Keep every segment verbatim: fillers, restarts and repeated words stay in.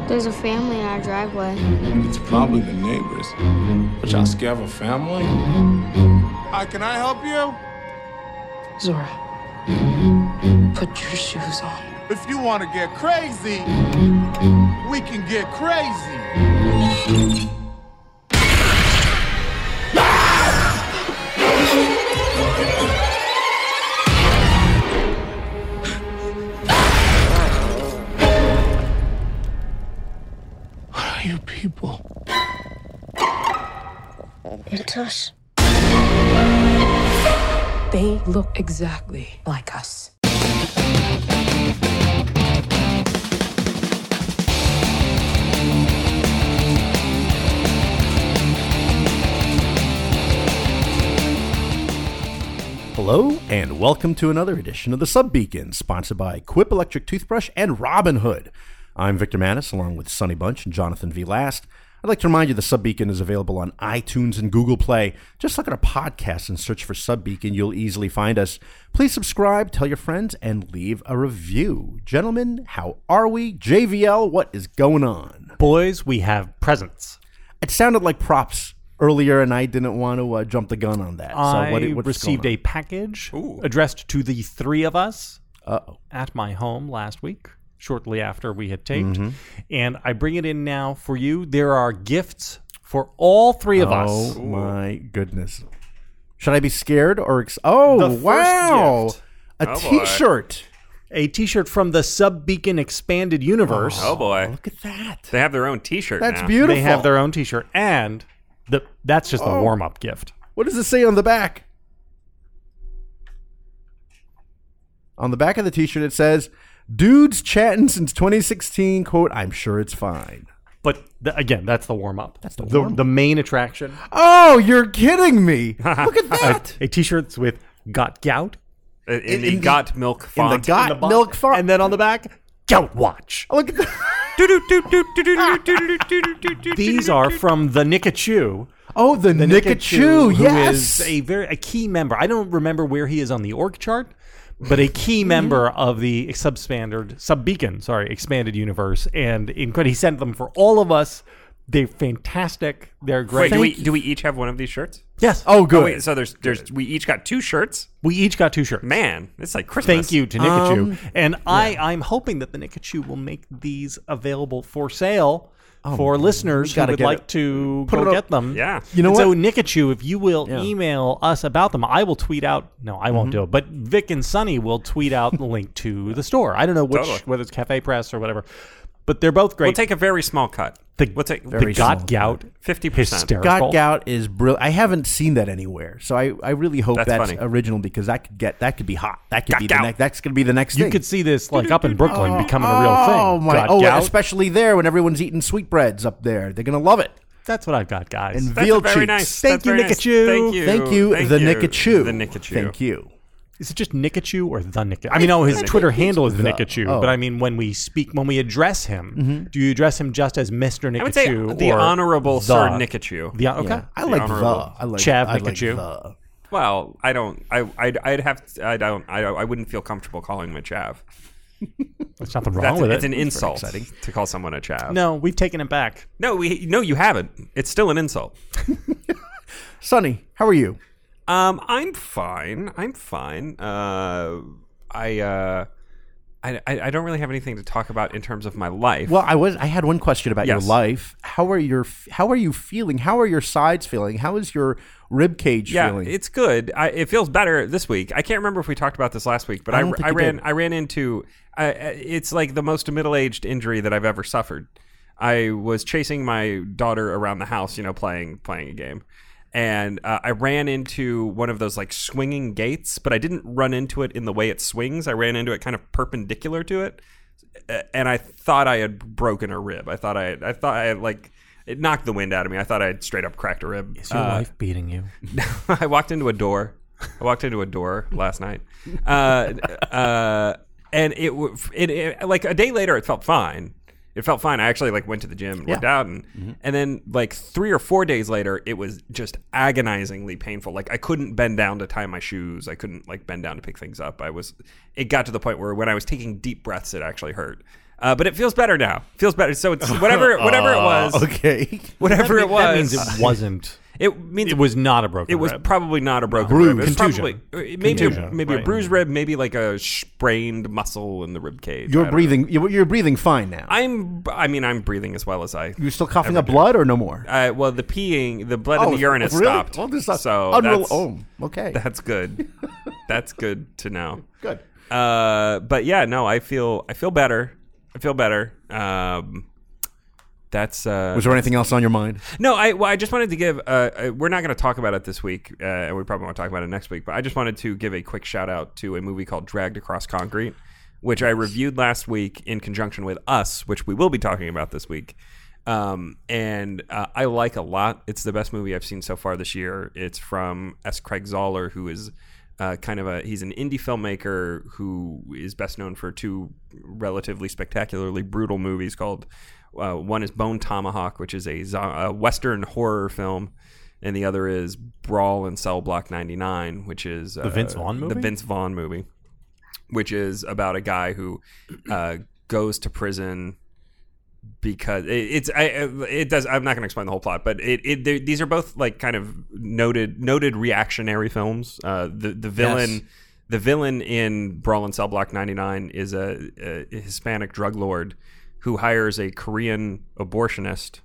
There's a family in our driveway. It's probably the neighbors. But y'all scared of a family? Hi, can I help you? Zora, put your shoes on. If you want to get crazy, we can get crazy. What are you people? It's us. They look exactly like us. Hello, and welcome to another edition of the Sub Beacon, sponsored by Quip Electric Toothbrush and Robinhood. I'm Victor Mattis, along with Sonny Bunch and Jonathan V. Last. I'd like to remind you the Sub Beacon is available on iTunes and Google Play. Just look at our podcast and search for Sub Beacon. You'll easily find us. Please subscribe, tell your friends, and leave a review. Gentlemen, how are we? J V L, what is going on? Boys, we have presents. It sounded like props earlier, and I didn't want to uh, jump the gun on that. So I what, what's received going a package Ooh. addressed to the three of us Uh-oh. at my home last week, shortly after we had taped. Mm-hmm. And I bring it in now for you. There are gifts for all three of us. Oh, my goodness. Should I be scared or... Ex- oh, The first wow. gift. A Oh, boy. T-shirt. A T-shirt from the Sub Beacon Expanded Universe. Oh boy, Look at that. they have their own T-shirt. That's now. beautiful. They have their own T-shirt. And the that's just the Oh. warm-up gift. What does it say on the back? On the back of the T-shirt, it says, dudes chatting since twenty sixteen, quote, I'm sure it's fine. But th- again, that's the warm-up. That's the the, warm-up. the main attraction. Oh, you're kidding me. Look at that. A T-shirt with Got Gout. in, in in the the- Got Milk In the font. Got the bo- Milk font. And then on the back, Gout Watch. Look at that. These are from the Nikachu. Oh, the, The Nikachu, who yes. is a very a key member. I don't remember where he is on the org chart, but a key member of the substandard sub beacon, sorry, expanded universe. And in, he sent them for all of us. They're fantastic. They're great. Wait, do we do we each have one of these shirts? Yes. Oh, good. Oh, wait, so there's there's we each got two shirts. We each got two shirts. Man, it's like Christmas. Thank you to Nikachu. Um, and I, I'm hoping that the Nikachu will make these available for sale for listeners who gotta would get like it. to Put go it up. get them. Yeah. You know And what? So Nikachu, if you will Yeah. email us about them, I will tweet out. No, I Mm-hmm. won't do it. But Vic and Sonny will tweet out the link to the store. I don't know which, Totally. whether it's Cafe Press or whatever. But they're both great. We'll take a very small cut. the, we'll take the Very Got small. Gout. fifty percent. Hysterical. Got Gout is brilliant. I haven't seen that anywhere, so I, I really hope That's that's, funny. original because that could get that could be hot. That could Got be Gout. the next. That's going to be the next You thing. could see this like up in Brooklyn becoming a real thing. Oh my! Got Oh, Gout. especially there when everyone's eating sweetbreads up there, they're going to love it. That's what I've got, guys. And That's veal very cheeks. nice. Thank That's you, very nice. Nikachu. Thank you. Thank you, Thank the you. Nikachu. The Nikachu. Thank you. Is it just Nikachu or the Nikachu? I mean, no, his Twitter handle is the the. Nikachu, Oh. but I mean, when we speak, when we address him, do you address him just as Mister Nikachu? I would say the or honorable the, Sir Nikachu. The, okay. Yeah. I The like the. honorable I like Chav I like Nikachu. the. Well, I don't. I I'd, I'd have. To, I don't. I I wouldn't feel comfortable calling him a chav. There's nothing wrong That's with it's it. an insult exciting. to call someone a chav. No, we've taken it back. no, we no, you haven't. It's still an insult. Sonny, how are you? Um, I'm fine. I'm fine. Uh, I uh, I I I don't really have anything to talk about in terms of my life. Well, I was. I had one question about Yes. your life. How are your How are you feeling? How are your sides feeling? How is your rib cage yeah, feeling? it's good. I, it feels better this week. I can't remember if we talked about this last week, but I I, don't think I, you ran did. I ran into. Uh, it's like the most middle-aged injury that I've ever suffered. I was chasing my daughter around the house, you know, playing playing a game, and uh, I ran into one of those like swinging gates, but I didn't run into it in the way it swings. I ran into it kind of perpendicular to it, uh, and I thought I had broken a rib. I thought I had, I thought I had like. It knocked the wind out of me. I thought I had straight up cracked a rib. Is your Uh, wife beating you? I walked into a door. I walked into a door last night, uh, uh, and it, w- it, it like a day later, it felt fine. It felt fine. I actually like went to the gym and worked Yeah. out, and and then like three or four days later, it was just agonizingly painful. Like I couldn't bend down to tie my shoes. I couldn't like bend down to pick things up. I was. It got to the point where when I was taking deep breaths, it actually hurt. Uh, but it feels better now. Feels better. So it's whatever whatever it was. Okay. Whatever it was. That means it wasn't. It means It was not a broken It was rib. probably not a broken Bruise. rib. It was Contusion. probably maybe Contusion, a, maybe a right. bruised rib, maybe like a sprained muscle in the rib cage. I You're don't breathing. You're, you're breathing fine now. know. I'm. I mean, I'm breathing as well as I. You're still coughing up blood or no more? Uh, well, the peeing, the blood in the urine has really? stopped. Oh, this is so unreal. that's, Oh, okay. that's good. That's good to know. Good. Uh, but yeah, no, I feel I feel better. I feel better. Um, that's. Uh, Was there anything else on your mind? No, I well, I just wanted to give. Uh, uh, we're not going to talk about it this week, uh, and we probably won't talk about it next week. But I just wanted to give a quick shout out to a movie called Dragged Across Concrete, which I reviewed last week in conjunction with Us, which we will be talking about this week. Um, and uh, I like a lot. It's the best movie I've seen so far this year. It's from S. Craig Zoller, who is uh, kind of a he's an indie filmmaker who is best known for two relatively spectacularly brutal movies called. Uh, one is Bone Tomahawk, which is a, zo- a Western horror film, and the other is Brawl in Cell Block ninety-nine, which is uh, The Vince Vaughn movie? The Vince Vaughn movie, which is about a guy who uh, goes to prison because it, it's I, it does. I'm not going to explain the whole plot, but it, it these are both like kind of noted noted reactionary films. Uh, the the villain. Yes. The villain in Brawl in Cell Block ninety-nine is a, a Hispanic drug lord who hires a Korean abortionist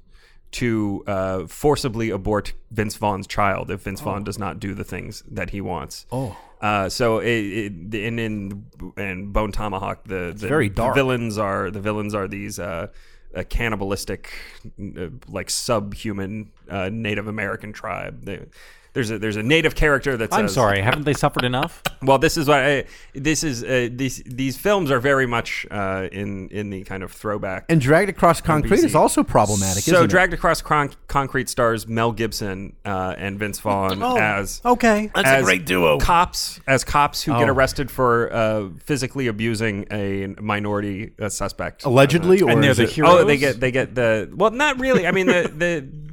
to uh, forcibly abort Vince Vaughn's child if Vince Vaughn does not do the things that he wants. Oh. Uh, so it, it, in in in Bone Tomahawk, the, the, very the dark. villains are the villains are these uh, uh, cannibalistic, uh, like subhuman uh, Native American tribe. They, There's a there's a native character that says, I'm sorry. Haven't they suffered enough? Well, this is what I, this is. Uh, these these films are very much uh, in in the kind of throwback. And Dragged Across Concrete B C. is also problematic, So, isn't it? Dragged Across Cron- Concrete stars Mel Gibson uh, and Vince Vaughn as Okay. That's as a great duo. cops as cops who get Oh. arrested for uh, physically abusing a minority uh, suspect. Allegedly, or And they're is the it- heroes? Oh, they get they get the well, not really. I mean the the. the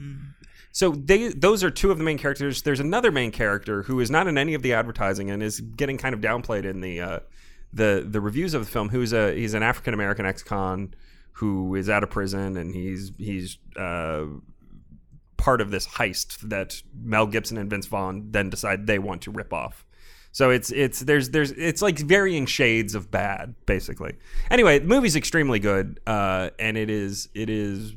so they those are two of the main characters. There's another main character who is not in any of the advertising and is getting kind of downplayed in the uh, the the reviews of the film. Who's a he's an African American ex-con who is out of prison and he's he's uh, part of this heist that Mel Gibson and Vince Vaughn then decide they want to rip off. So it's it's there's there's it's like varying shades of bad, basically. Anyway, the movie's extremely good, uh, and it is it is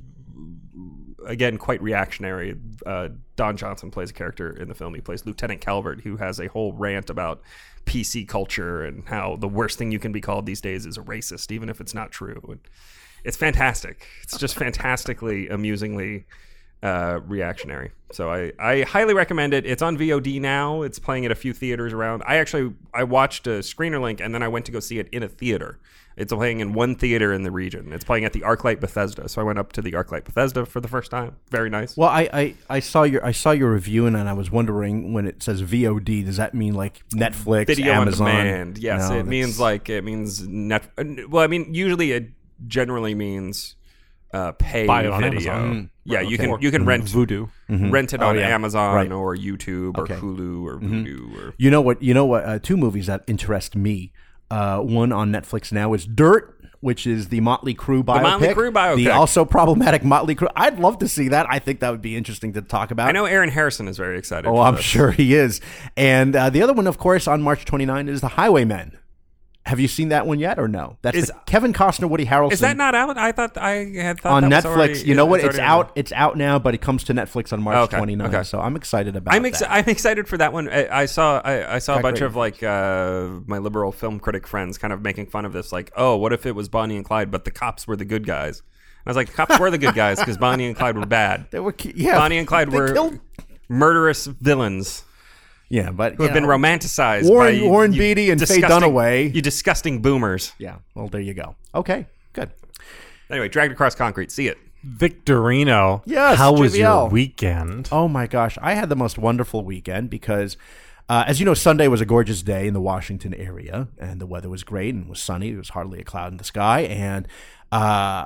again quite reactionary. Uh, Don Johnson plays a character in the film. He plays Lieutenant Calvert, who has a whole rant about P C culture and how the worst thing you can be called these days is a racist, even if it's not true. And it's fantastic. It's just fantastically, amusingly uh, reactionary. So I, I highly recommend it. It's on V O D now. It's playing at a few theaters around. I actually I watched a screener link and then I went to go see it in a theater. It's playing in one theater in the region. It's playing at the ArcLight Bethesda. So I went up to the ArcLight Bethesda for the first time. Very nice. Well, I, I, I saw your I saw your review and I was wondering when it says V O D, does that mean like Netflix, Video Amazon? on demand. Yes, No, it that's- means like it means net. Well, I mean usually it generally means uh, pay Buy it on video. Amazon. Yeah, Right, you okay. can you can rent Voodoo. rent it Oh, on yeah. Amazon Right. or YouTube or Okay. Hulu or Voodoo or You know what? You know what? Uh, two movies that interest me. Uh, one on Netflix now is Dirt, which is the Motley Crue biopic. Motley Crue biopic. The also problematic Motley Crue. I'd love to see that. I think that would be interesting to talk about. I know Aaron Harrison is very excited. Oh, for I'm this. sure he is. And uh, the other one, of course, on March twenty-ninth is The Highwaymen. Have you seen that one yet or no? That's Is- the Kevin Costner, Woody Harrelson. Is that not out? I thought I had thought on that Netflix? Was already, you know what? It's already out. It's out now, but it comes to Netflix on March Okay, twenty-ninth. okay. So I'm excited about I'm ex- that. I'm excited for that one. I, I saw I, I saw a Got bunch great of like uh, my liberal film critic friends kind of making fun of this. Like, oh, what if it was Bonnie and Clyde, but the cops were the good guys? And I was like, the cops were the good guys because Bonnie and Clyde were bad. They were, ki- yeah, Bonnie and Clyde they were killed- murderous villains yeah, but who have been romanticized Warren- by you, Warren you Beatty and Faye disgusting- Dunaway. You disgusting boomers. Yeah, well, there you go. Okay, good. Anyway, Dragged Across Concrete. See it. Victorino. Yes, How was J V L. your weekend? Oh my gosh, I had the most wonderful weekend because, uh, as you know, Sunday was a gorgeous day in the Washington area, and the weather was great and was sunny. There was hardly a cloud in the sky, and uh,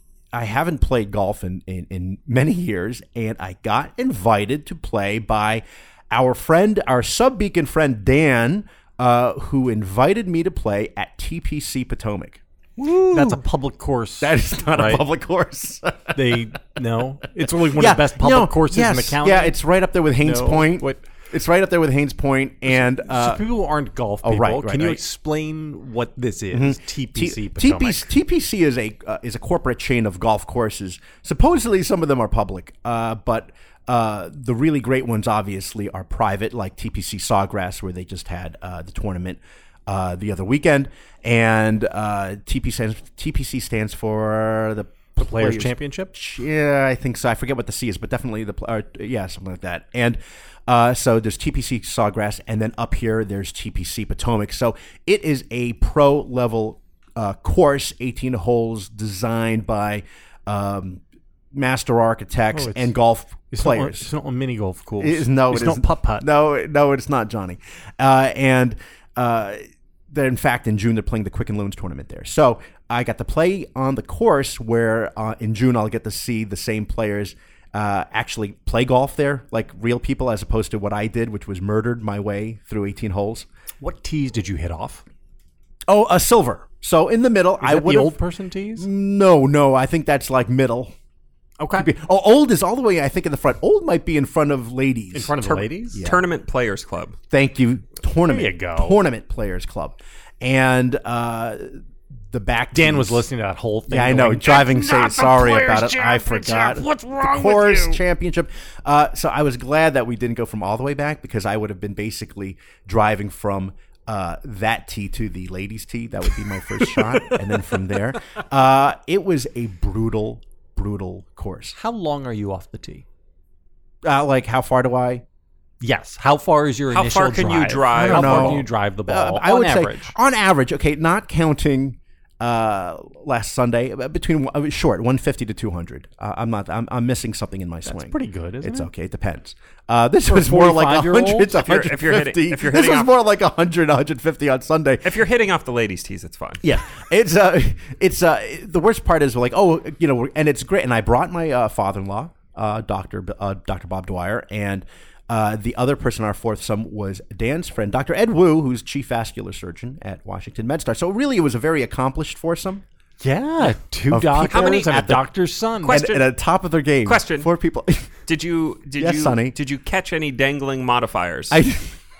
I haven't played golf in, in, in many years, and I got invited to play by our friend, our sub-beacon friend Dan, uh, who invited me to play at T P C Potomac. That's a public course. That is not right? a public course. They no. It's really one yeah, of the best public no, courses yes, in the county. Yeah, it's right up there with Haynes No, Point. what- It's right up there with Haynes Point and uh, so people who aren't golf oh, people, right, right, can you right. explain what this is? T P C T- Potomac. TPC, T P C is a uh, is a corporate chain of golf courses. Supposedly, some of them are public, uh, but uh, the really great ones obviously are private, like T P C Sawgrass, where they just had uh, the tournament uh, the other weekend, and uh, T P C stands, T P C stands for the The Players Championship? Yeah, I think so. I forget what the C is, but definitely the uh, yeah, something like that. And uh, so there's T P C Sawgrass, and then up here there's T P C Potomac. So it is a pro level uh, course, eighteen holes, designed by um, master architects Oh, it's- and golf It's players. Not, it's not a mini golf course. It is, no, it's it not is- putt putt. No, no, it's not, Johnny. Uh, and uh, they're, in fact, in June they're playing the Quicken Loans tournament there. So I got to play on the course where uh, in June I'll get to see the same players uh, actually play golf there, like real people, as opposed to what I did, which was murdered my way through eighteen holes. What tees did you hit off? Oh, a silver. So in the middle, Is I that would the old person tees? No, no, I think that's like middle. Okay. Oh, old is all the way, I think, in the front. Old might be in front of ladies. In front of the ladies? Tournament Players Club. Thank you. Tournament. There you go. Tournament Players Club. And uh, the back Dan tees- was listening to that whole thing. Yeah, I know. going, Driving, "That's say not the sorry Players about it. I Championship. forgot. What's wrong the with course you?" championship. Uh, so I was glad that we didn't go from all the way back, because I would have been basically driving from uh, that tee to the ladies' tee. That would be my first shot, and then from there, uh, it was a brutal, brutal course. How long are you off the tee? Uh, like, how far do I? Yes. How far is your How initial far can you drive? How I don't far know. can you drive the ball? Uh, I on would average. say on average. Okay, not counting uh, last Sunday, uh, between uh, short one fifty to two hundred. Uh, I'm not. I'm, I'm missing something in my swing. That's pretty good, isn't It's it? okay. It depends. Uh, this For a was more like a forty-five-year-old? hundred to If you're- if you're hitting- one fifty. if you're This hitting was off- more like a hundred, one fifty on Sunday. If you're hitting off the ladies' tees, it's fine. Yeah, it's uh, it's uh, the worst part is like, oh, you know, and it's great. And I brought my uh, father-in-law, uh, Doctor Uh, Doctor Bob Dwyer, and uh, the other person, our fourth son, was Dan's friend, Doctor Ed Wu, who's chief vascular surgeon at Washington MedStar. So really, it was a very accomplished foursome. Yeah, two Of doctors people- How many- and a at the- doctor's son. Question. And, and at the top of their game, Question. four people. Did you did Yes, you Sonny. did you catch any dangling modifiers I,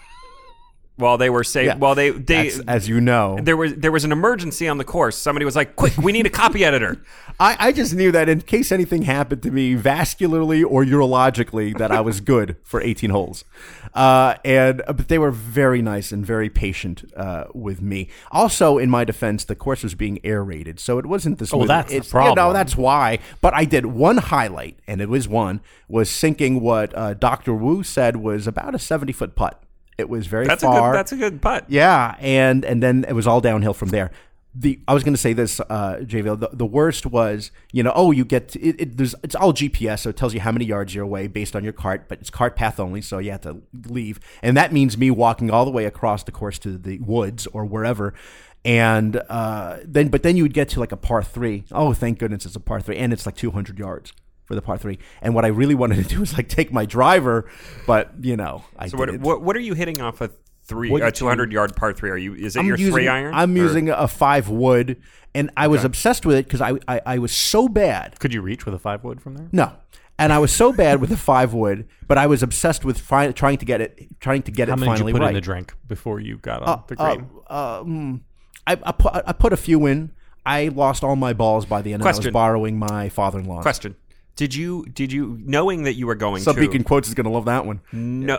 while they were saved? yeah, While they they that's- as you know, there was there was an emergency on the course. Somebody was like, "Quick, we need a copy editor." I, I just knew that in case anything happened to me vascularly or urologically, that I was good for eighteen holes. Uh, and but they were very nice and very patient uh, with me. Also, in my defense, the course was being aerated, so it wasn't this. Oh, that's the it's, problem. You know, that's why. But I did one highlight, and it was one was sinking what uh, Doctor Wu said was about a seventy foot putt. It was very That's a far. good that's a good putt. Yeah, and and then it was all downhill from there. The I was going to say this, uh, J V L. The, the worst was, you know, oh, you get to, it, it. There's it's all G P S, so it tells you how many yards you're away based on your cart, but it's cart path only, so you have to leave, and that means me walking all the way across the course to the woods or wherever, and uh, then but then you would get to like a par three. Oh, thank goodness it's a par three, and it's like two hundred yards for the par three. And what I really wanted to do was like take my driver, but you know, I So what, didn't. what what are you hitting off a three What a did two hundred yard par three? Are you is it I'm your using, three iron? I'm Or- using a five wood, and I was obsessed with it because I, I I was so bad. Could you reach with a five wood from there? No, and I was so bad with the five wood, but I was obsessed with fi- trying to get it, trying to get How it many did finally you put right. in the drink before you got on the Uh, green? uh, um, I, I put I put a few in. I lost all my balls by the end. And I was Question. borrowing my father-in-law. Question: Did you did you knowing that you were going Sub to Beacon Quotes is going to love that one. no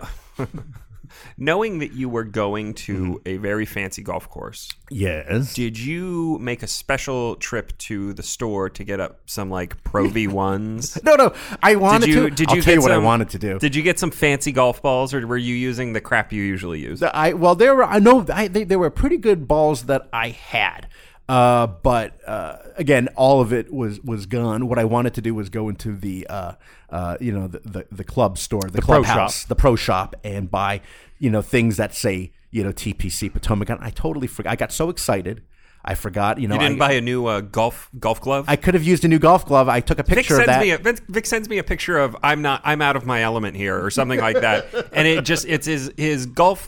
knowing that you were going to a very fancy golf course? Yes. Did you make a special trip to the store to get up some like Pro V ones? No, no. I wanted Did you to. did I'll you tell get you what some, I wanted to do. Did you get some fancy golf balls, or were you using the crap you usually use? The- I well, there were. I know I, they, there were pretty good balls that I had, uh, but uh, again, all of it was was gone. What I wanted to do was go into the, uh, uh, you know, the, the the club store, the, The pro clubhouse, shop. the pro shop, and buy, you know, things that say, you know, T P C Potomac. And I totally forgot. I got so excited, I forgot. You know, You didn't I, buy a new uh, golf golf glove? I could have used a new golf glove. I took a Vic picture sends of that. me a Vic, Vic sends me a picture of I'm not I'm out of my element here or something like that, and it just it's his his golf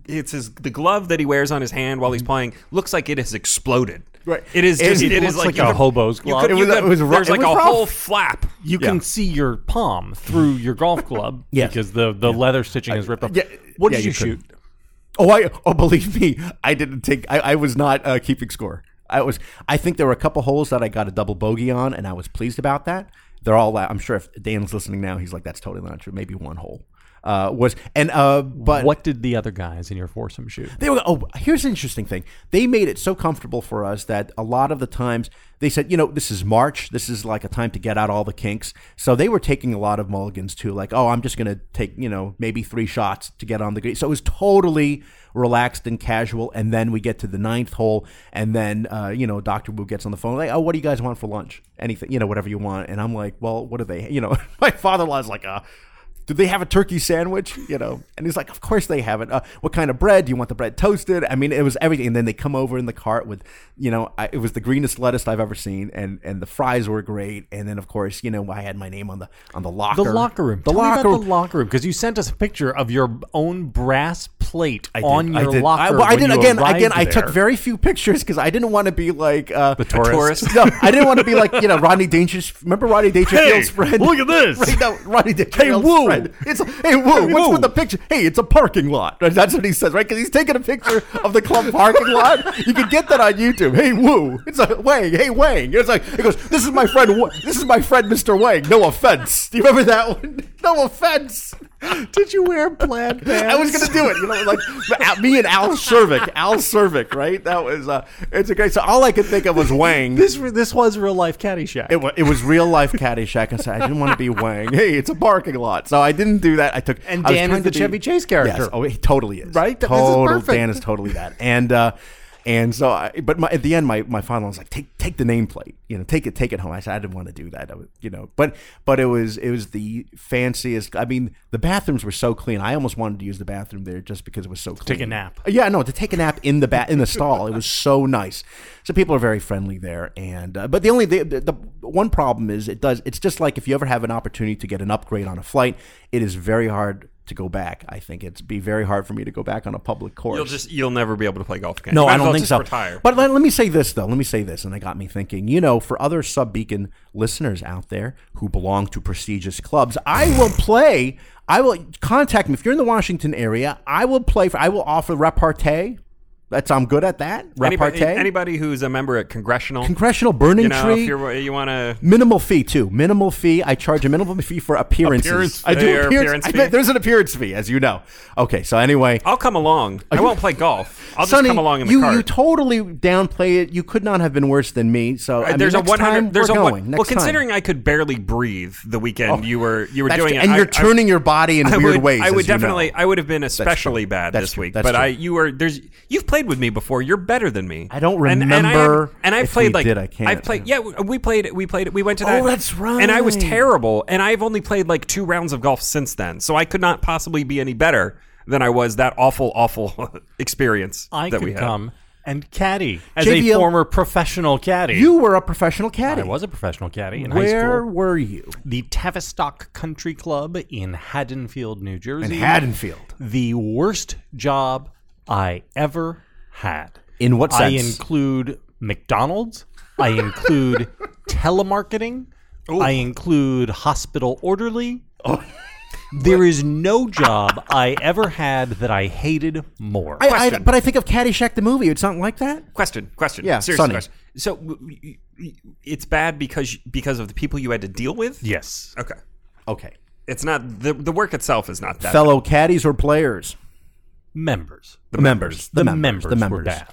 it's his the glove that he wears on his hand while he's playing looks like it has exploded. Right. It is It- just it it looks is like, like you a could- hobo's you glove. could- It you was- could- it was ru- There's it like was a rough. whole flap. You Yeah. can see your palm through your golf club Yes. because the, the leather stitching is ripped off. yeah, what yeah, did you you, shoot? could. Oh, I oh believe me, I didn't take. I, I was not uh, keeping score. I was. I think there were a couple holes that I got a double bogey on, and I was pleased about that. They're all. I'm sure if Dan's listening now, he's like, "That's totally not true." Maybe one hole uh, was, and uh, but What did the other guys in your foursome shoot? They were. Oh, here's an interesting thing. They made it so comfortable for us that a lot of the times they said, you know, this is March. This is like a time to get out all the kinks. So they were taking a lot of mulligans too. Like, oh, I'm just going to take, you know, maybe three shots to get on the green. So it was totally relaxed and casual. And then we get to the ninth hole, and then uh, you know, Doctor Wu gets on the phone like, oh, what do you guys want for lunch? Anything, you know, whatever you want. And I'm like, well, what do they? You know, my father-in-law's like, uh. Do they have a turkey sandwich? You know, and he's like, of course they have it. Uh, what kind of bread? Do you want the bread toasted? I mean, it was everything. And then they come over in the cart with, you know, I, it was the greenest lettuce I've ever seen, and and the fries were great. And then of course, you know, I had my name on the on the locker. The locker room. The Tell me locker about room. the locker room because you sent us a picture of your own brass plate I did, on I your did. locker. I, well, I when didn't you again. arrived Again, I took there. very few pictures because I didn't want to be like uh, The tourist. tourist. No, I didn't want to be like, you know, Rodney Dangerfield. Remember Rodney Dangerfield's friend? look at this. Right, no, Rodney Dangerfield's Woo. friend. It's hey woo. What's Woo. with the picture? Hey, it's a parking lot. That's what he says, right? Because he's taking a picture of the club parking lot. You can get that on YouTube. Hey woo. It's a Wang. Hey Wang. It's like he goes. This is my friend. Wa- This is my friend, Mister Wang. No offense. Do you remember that one? No offense. Did you wear plaid pants? I was gonna do it, you know, like me and Al Cervic, Al Cervic, right? That was uh, it's a great. So all I could think of was Wang. This this was real life Caddyshack. It was, it was real life Caddyshack. I said I didn't want to be Wang. Hey, it's a parking lot, so I didn't do that. I took And I was Dan trying is the to be- Chevy Chase character. Yes, oh, he totally is. Right? This is Total. perfect. Dan is totally that. And uh, and so, I, but my, at the end, my my father was like, take take the nameplate, you know, take it take it home. I said I didn't want to do that, I was, you know, but but it was it was the fanciest. I mean, the bathrooms were so clean. I almost wanted to use the bathroom there just because it was so clean. Take a nap. Yeah, no, to take a nap in the ba- in the stall. It was so nice. So people are very friendly there, and uh, but the only the, the, the one problem is it does. It's just like if you ever have an opportunity to get an upgrade on a flight, it is very hard to go back. I think it'd be very hard for me to go back on a public course. You'll just you'll never be able to play golf again. No, You might I as don't well think just so. Retire. But let, let me say this, though. Let me say this, and it got me thinking. You know, for other Sub Beacon listeners out there who belong to prestigious clubs, I will play. I will contact me if you're in the Washington area. I will play for. I will offer repartee. That's I'm good at that. Anybody, Repartee. anybody who's a member at Congressional, Congressional Burning you know, Tree. if you're, you want to. Minimal fee too. Minimal fee. I charge a minimal fee for appearances. Appearance I do fee. appearance. Appearance I fee. bet there's an appearance fee, as you know. Okay, so anyway, I'll come along. I won't play golf. I'll just Sonny, come along in the you, cart. you totally downplay it. You could not have been worse than me. So I mean, there's a next one time hundred. There's we're a one. going. Next Well, time. considering I could barely breathe the weekend you were you were That's doing true. it, and I- you're I- turning your body in I weird would, ways. I would as you know. definitely. I would have been especially true. bad That's this true. week. That's but true. I, you were there's. You've played with me before. You're better than me. I don't And- and I have- remember And, I've if played we like did. I can't. I've played. Yeah, we played. We played. We went to Oh, that. that's And I was right. terrible. And I've only played like two rounds of golf since then. So I could not possibly be any better than I was that awful, awful experience I that could we had. come and caddy as J V a L former professional caddy. You were a professional caddy. I was a professional caddy in high Where school. were you? The Tavistock Country Club in Haddonfield, New In Jersey. Haddonfield. The worst job I ever had. In what I sense? include McDonald's. I include telemarketing. I include hospital orderly. Oh. There is no job I ever had that I hated more. I, I, Question. but I think of Caddyshack the movie. It's something like that. Question, question. Yeah, seriously. Sonny. Question. So w- w- y- it's bad because because of the people you had to deal with. yes. Okay. Okay. It's not the the work itself is not that. Fellow caddies or players? Members. The members. The, members, The members. were bad.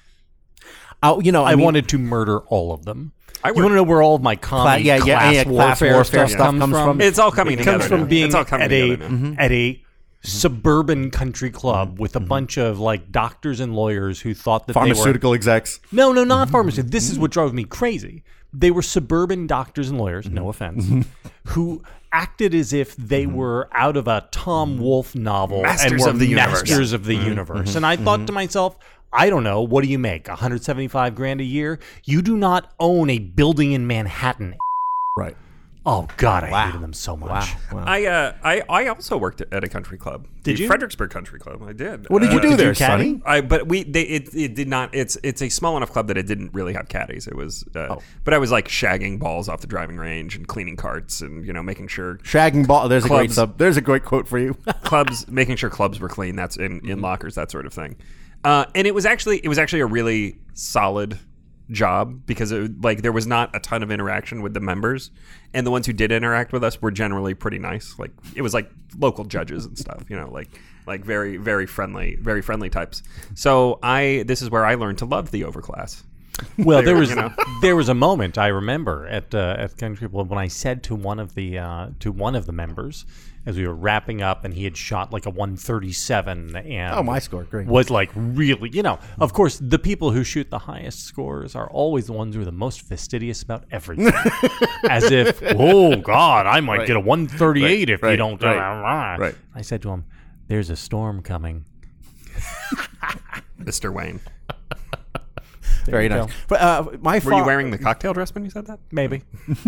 Oh, you know, I, I, mean, wanted to murder all of them. I you work- want to know where all of my Cla- comedy yeah, yeah, class, yeah, class warfare, warfare stuff, stuff comes, comes from? from- It's all coming It together comes from now. being It's all coming at a together now. at a suburban country club with a bunch of like doctors and lawyers who thought that pharmaceutical execs. they were no, no, not pharmaceutical. This is what drove me crazy. They were suburban doctors and lawyers. No offense, who acted as if they were out of a Tom Wolfe novel Masters and were of the universe. masters of the universe. And I thought to myself, I don't know, what do you make? one hundred seventy-five grand a year? You do not own a building in Manhattan. Right. Oh God, I Wow. hated them so much. Wow. I uh, I I also worked at a country club. Did the you? Fredericksburg Country Club. I did. What did you Uh, do did there, you caddy? Sonny? I but we they it, it did not. It's it's a small enough club that it didn't really have caddies. It was. Uh, Oh. But I was like shagging balls off the driving range and cleaning carts and you know making sure Shagging ball. There's a great Clubs. sub. There's a great quote for you. clubs making sure clubs were clean. That's in, Mm-hmm. in lockers, that sort of thing. Uh, and it was actually it was actually a really solid job because it, like there was not a ton of interaction with the members, and the ones who did interact with us were generally pretty nice. Like it was like local judges and stuff, you know, like like very very friendly, very friendly types. So I this is where I learned to love the overclass. Well, there There, was you know. there was a moment I remember at uh, at Country Club when I said to one of the uh, to one of the members as we were wrapping up, and he had shot like a one thirty-seven, and Oh, my score, great. was like really, you know. Of course, the people who shoot the highest scores are always the ones who are the most fastidious about everything, as if, oh God, I might Right. get a one thirty-eight Right, if right, you don't. right, right. I said to him, "There's a storm coming." Mister Wayne. Very you nice. go. But, uh, my Were you fa- wearing the cocktail dress when you said that? Maybe.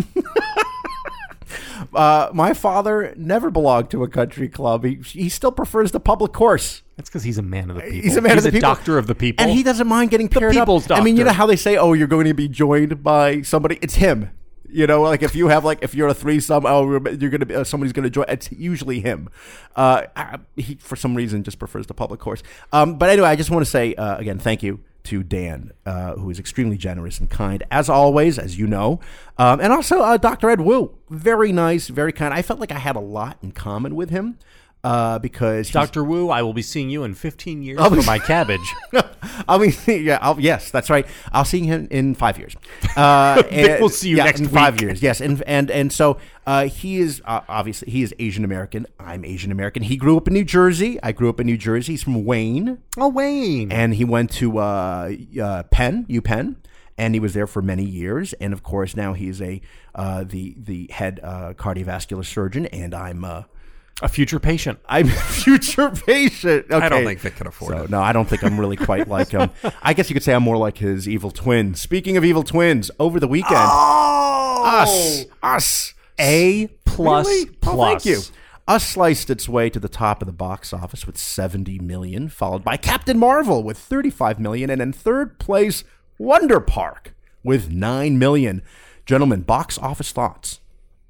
Uh, my father never belonged to a country club. He he still prefers the public course. That's because he's a man of the people. He's a man of the people. doctor of the people. And he doesn't mind getting paired people's up. I mean, you know doctor. how they say, "Oh, you're going to be joined by somebody." It's him. You know, like if you have like if you're a threesome, oh, you're gonna be uh, somebody's gonna join. It's usually him. Uh, I, he for some reason just prefers the public course. Um, but anyway, I just want to say uh, again, thank you to Dan, uh, who is extremely generous and kind as always, as you know, um, and also uh, Doctor Ed Wu, very nice, very kind. I felt like I had a lot in common with him. Uh, because he's- Doctor Wu, I will be seeing you in fifteen years I'll for be- my cabbage. I mean, yeah, I'll, yes, that's right. I'll see him in five years. Uh, and- We'll see you yeah, next in five week. years. Yes, and and and so uh, he is uh, obviously he is Asian American. I'm Asian American. He grew up in New Jersey. I grew up in New Jersey. He's from Wayne, Oh, Wayne. and he went to uh, uh, Penn, UPenn, and he was there for many years. And of course, now he's a uh, the the head uh, cardiovascular surgeon, and I'm. Uh, A future patient. I'm a future patient. Okay. I don't think Vic could afford So, it. no, I don't think I'm really quite like him. I guess you could say I'm more like his evil twin. Speaking of evil twins, over the weekend, us, us, A plus Really? plus. Oh, thank you. Us sliced its way to the top of the box office with seventy million, followed by Captain Marvel with thirty-five million, and in third place, Wonder Park with nine million. Gentlemen, box office thoughts.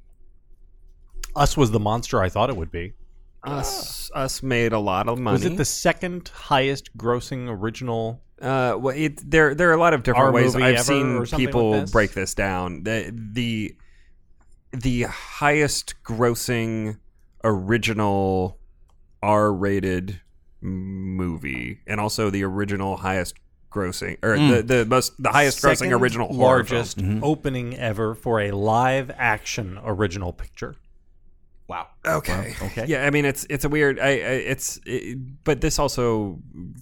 Us was the monster I thought it would be. Us us made a lot of money. Was it the second highest grossing original? Uh, well, it, there there are a lot of different Our ways. movie I've ever seen or something people like this? break this down. The the the highest grossing original R-rated movie, and also the original highest grossing, or the the most the highest grossing Second original horror largest film. opening ever for a live action original picture. Wow. Okay. okay. Yeah, I mean it's it's a weird. I, I it's it, but this also.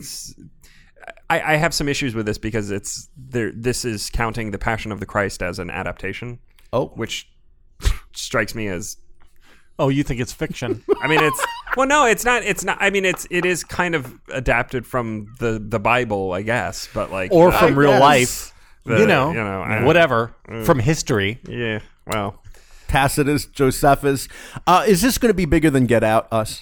I, I have some issues with this because it's there. This is counting The Passion of the Christ as an adaptation, Oh, which strikes me as. Oh, you think it's fiction? I mean, it's well, no, it's not. It's not. I mean, it's it is kind of adapted from the the Bible, I guess, but like Or uh, from real guess. life? The- you know, you know, I- whatever. From history. Yeah. Well, Tacitus, Josephus. Uh, is this going to be bigger than Get Out? Us.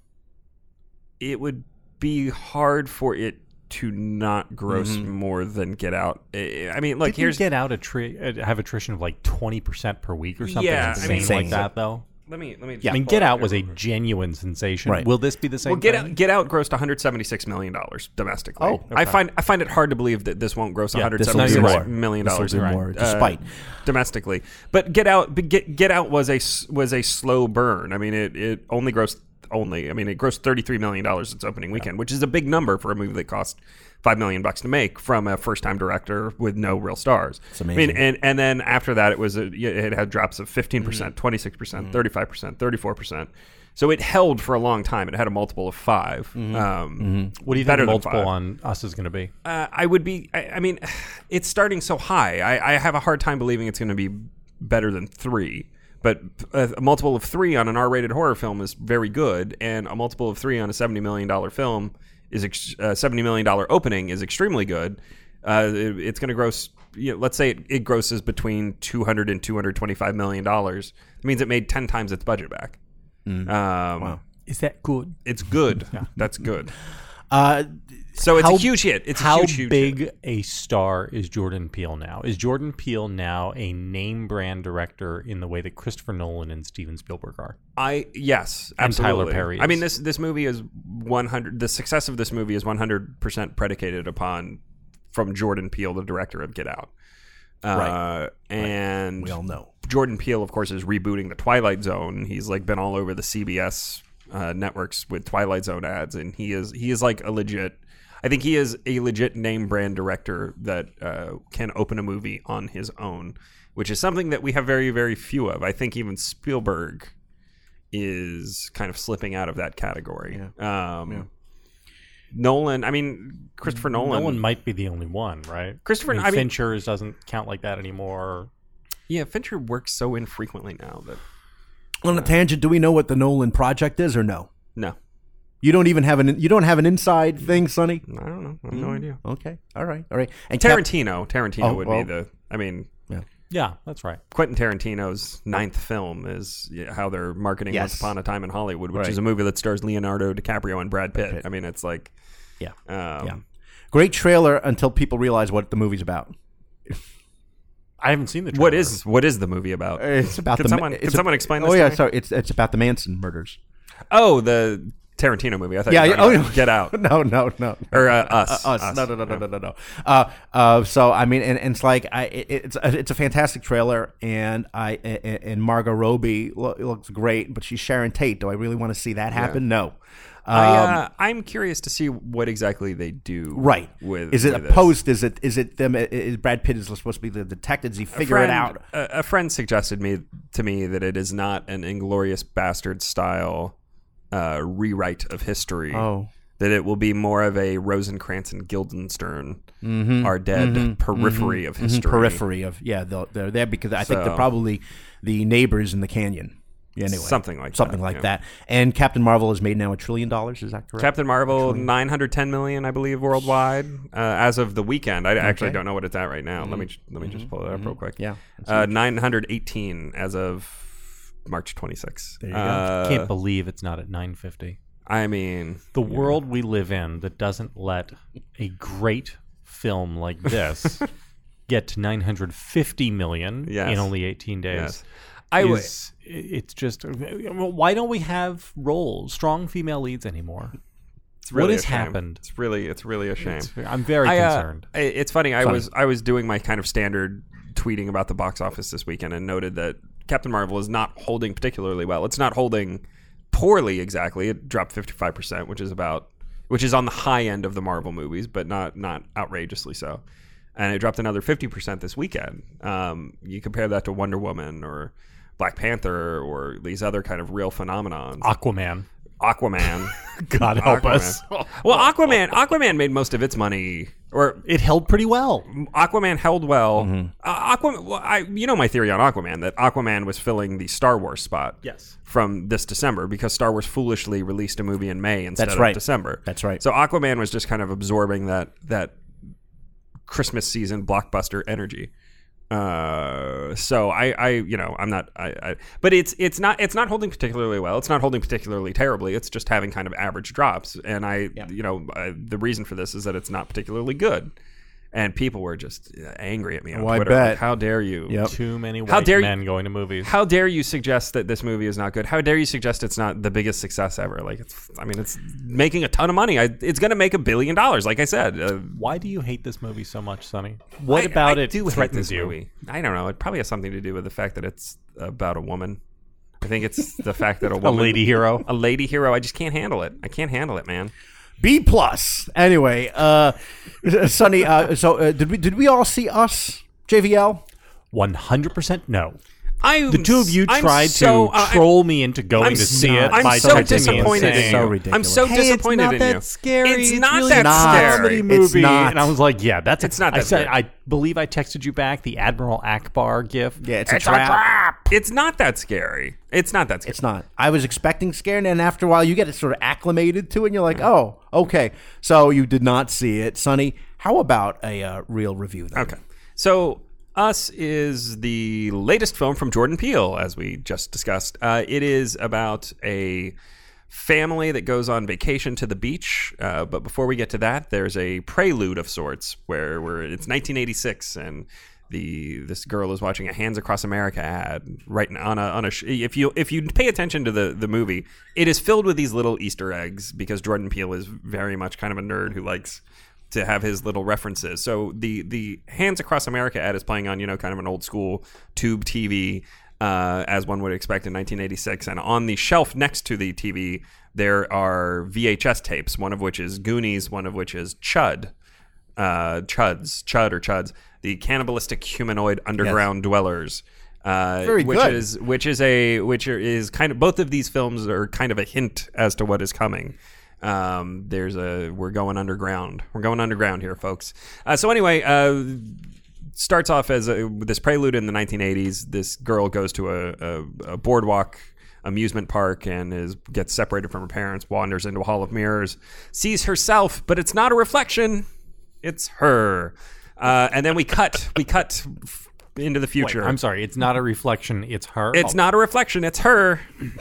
it would be hard for it to not gross more than Get Out. I I mean, look, Didn't here's get out a tri- uh, have attrition of like twenty percent per week or something Yeah, I insane mean- like Insane. that, though. let me let me. I mean, just Get pull it Out up was a here. genuine sensation. Right. Will this be the same Well, Get thing? Out, Get Out grossed one hundred seventy-six million dollars domestically. Oh, I okay. find I find it hard to believe that this won't gross Yeah, one hundred this will seventy-six do more. million This will dollars. do uh, more, despite. domestically. But Get Out, but Get Get Out was a s- was a slow burn. I mean, it it only grossed only. I mean, it grossed thirty-three million dollars its opening weekend, which is a big number for a movie that cost five million bucks to make from a first time director with no real stars. It's amazing. I mean, and and then after that, it was a, it had drops of fifteen percent, twenty-six percent, thirty-five percent, thirty-four percent. So it held for a long time. It had a multiple of five. Um, What do you think better the than multiple five. on Us is going to be? Uh, I would be. I, I mean, it's starting so high. I, I have a hard time believing it's going to be better than three. But a, a multiple of three on an R-rated horror film is very good, and a multiple of three on a seventy million dollar film is ex- uh, seventy million dollar opening is extremely good. Uh, it, it's going to gross you know, let's say it, it grosses between two hundred and two hundred twenty-five million dollars. It means it made ten times its budget back. Mm. Um, Wow. Is that good? It's good. That's good. Uh, So it's How- a huge hit. It's How a huge, huge big hit. a star is Jordan Peele now? Is Jordan Peele now a name brand director in the way that Christopher Nolan and Steven Spielberg are? I yes, And absolutely. Tyler Perry I mean, is. this this movie is one hundred. The success of this movie is one hundred percent predicated upon from Jordan Peele, the director of Get Out. Uh, Right. And we all know. Jordan Peele, of course, is rebooting the Twilight Zone. He's like been all over the C B S uh, networks with Twilight Zone ads, and he is he is like a legit. I think he is a legit name brand director that uh, can open a movie on his own, which is something that we have very, very few of. I think even Spielberg is kind of slipping out of that category. Yeah. Um, Yeah. Nolan, I mean, Christopher Nolan. Nolan might be the only one, right? Christopher- I mean, I mean- Fincher's doesn't count like that anymore. Yeah, Fincher works so infrequently now that On a tangent, do we know what the Nolan project is or no? no, You don't even have an you don't have an inside thing, Sonny? I don't know. I have no idea. Okay. All right. All right. And Cap- Tarantino, Tarantino Oh, would well. be the. I mean, Yeah, that's right. Quentin Tarantino's ninth film is yeah, how they're marketing Yes. Once Upon a Time in Hollywood, which Right. is a movie that stars Leonardo DiCaprio and Brad Pitt. I mean, it's like, Yeah. um, Yeah. Great trailer until people realize what the movie's about. I haven't seen the trailer. what is what is the movie about? It's about Can the someone- it's can a- someone explain this Oh to yeah, me? sorry. It's it's about the Manson murders. Oh, the Tarantino movie. I thought. Yeah. you yeah were oh, talking no. about Get Out No, no, no. or uh, Us. Uh, us. No, no, no, no, no, no, no. Uh, uh, so I mean, and, and it's like I, it, it's a, it's a fantastic trailer, and I and, and Margot Robbie lo- looks great, but she's Sharon Tate. Do I really want to see that happen? No. I, Um, uh, I'm curious to see what exactly they do. Right. With is it with a this. post? Is it is it them? Is Brad Pitt is supposed to be the detective? Does he figure friend, it out? A, a friend suggested me to me that it is not an Inglorious Bastard style uh, rewrite of history. Oh. That it will be more of a Rosencrantz and Guildenstern are dead periphery of history. Periphery of yeah, they're, they're there because I think they're So- probably the neighbors in the canyon. Yeah, anyway, Something like something that, like yeah. that. And Captain Marvel has made now a trillion dollars. Is that correct? Captain Marvel, nine hundred ten million, I believe, worldwide uh, as of the weekend. I actually don't know what it's at right now. Let me let me just pull it up real quick. Yeah. uh, nine hundred eighteen as of March twenty-sixth. There you go. Uh, Can't believe it's not at nine fifty. I mean, The world we live in that doesn't let a great film like this get to nine hundred fifty million Yes. in only eighteen days. Yes. I w- is, it's just why don't we have roles, strong female leads anymore? it's really what a has shame. happened? It's really it's really a shame. I'm very I, uh, concerned. I- it's funny. I Funny. was I was doing my kind of standard tweeting about the box office this weekend and noted that Captain Marvel is not holding particularly well. It's not holding poorly exactly. It dropped fifty-five percent, which is about which is on the high end of the Marvel movies, but not not outrageously so. And it dropped another fifty percent this weekend. Um, you compare that to Wonder Woman or Black Panther or these other kind of real phenomenons. Aquaman. Aquaman. God help Aquaman. us. Well, Aquaman Aquaman made most of its money, or It held pretty well. Aquaman held well. Mm-hmm. Uh, Aquaman, well, I, you know my theory on Aquaman, that Aquaman was filling the Star Wars spot Yes. from this December because Star Wars foolishly released a movie in May instead That's of right. December. That's right. So Aquaman was just kind of absorbing that that Christmas season blockbuster energy. Uh, so I, I, you know, I'm not, I, I, but it's, it's not, it's not holding particularly well. It's not holding particularly terribly. It's just having kind of average drops. And I, you know, I, the reason for this is that it's not particularly good. And people were just angry at me on Oh, I Twitter. bet. Like, how dare you? Yep. Too many white How dare you- men going to movies. How dare you suggest that this movie is not good? How dare you suggest it's not the biggest success ever? Like, it's, I mean, it's making a ton of money. I, it's going to make a billion dollars. Like I said, uh, Why do you hate this movie so much, Sonny? What I- about I it do hate threatens this you? movie. I don't know. It probably has something to do with the fact that it's about a woman. I think it's the fact that a A woman, lady hero. a lady hero. I just can't handle it. I can't handle it, man. B plus. Anyway, uh, Sonny. Uh, so uh, did we did we all see Us? J V L. One hundred percent no. I The two of you I'm tried so, to uh, troll me into going I'm to s- see it I'm by so texting me and disappointed in saying, you. So I'm ridiculous. so Hey, it's disappointed not in that you. scary. It's, It's not really that not. scary. comedy It's movie. not. And I was like, yeah, that's It's not I that said, scary. I believe I texted you back the Admiral Akbar gif. Yeah, it's a trap. It's not that scary. It's not that scary. It's not. I was expecting scared, and after a while, you get sort of acclimated to it, and you're like, oh, okay. So you did not see it, Sonny. How about a uh, real review then? Okay. So, Us is the latest film from Jordan Peele, as we just discussed. Uh, it is about a family that goes on vacation to the beach. Uh, but before we get to that, there's a prelude of sorts where we're, it's nineteen eighty-six and the this girl is watching a Hands Across America ad right on a on a. If you if you pay attention to the the movie, it is filled with these little Easter eggs because Jordan Peele is very much kind of a nerd who likes to have his little references. So the the Hands Across America ad is playing on, you know, kind of an old school tube T V, uh, as one would expect in nineteen eighty-six. And on the shelf next to the T V, there are V H S tapes, one of which is Goonies, one of which is Chud. Uh, Chuds, Chud or Chuds, the Cannibalistic Humanoid Underground yes. Dwellers. Uh, Very which good. is which is a which is kind of both of these films are kind of a hint as to what is coming. Um, there's a we're going underground. We're going underground here, folks. Uh, so anyway, uh, starts off as a, this prelude in the nineteen eighties. This girl goes to a, a, a boardwalk amusement park and is gets separated from her parents. Wanders into a hall of mirrors, sees herself, but it's not a reflection. It's her. Uh, and then we cut. We cut into the future. Wait, I'm sorry. It's not a reflection. It's her. It's Oh. not a reflection. It's her.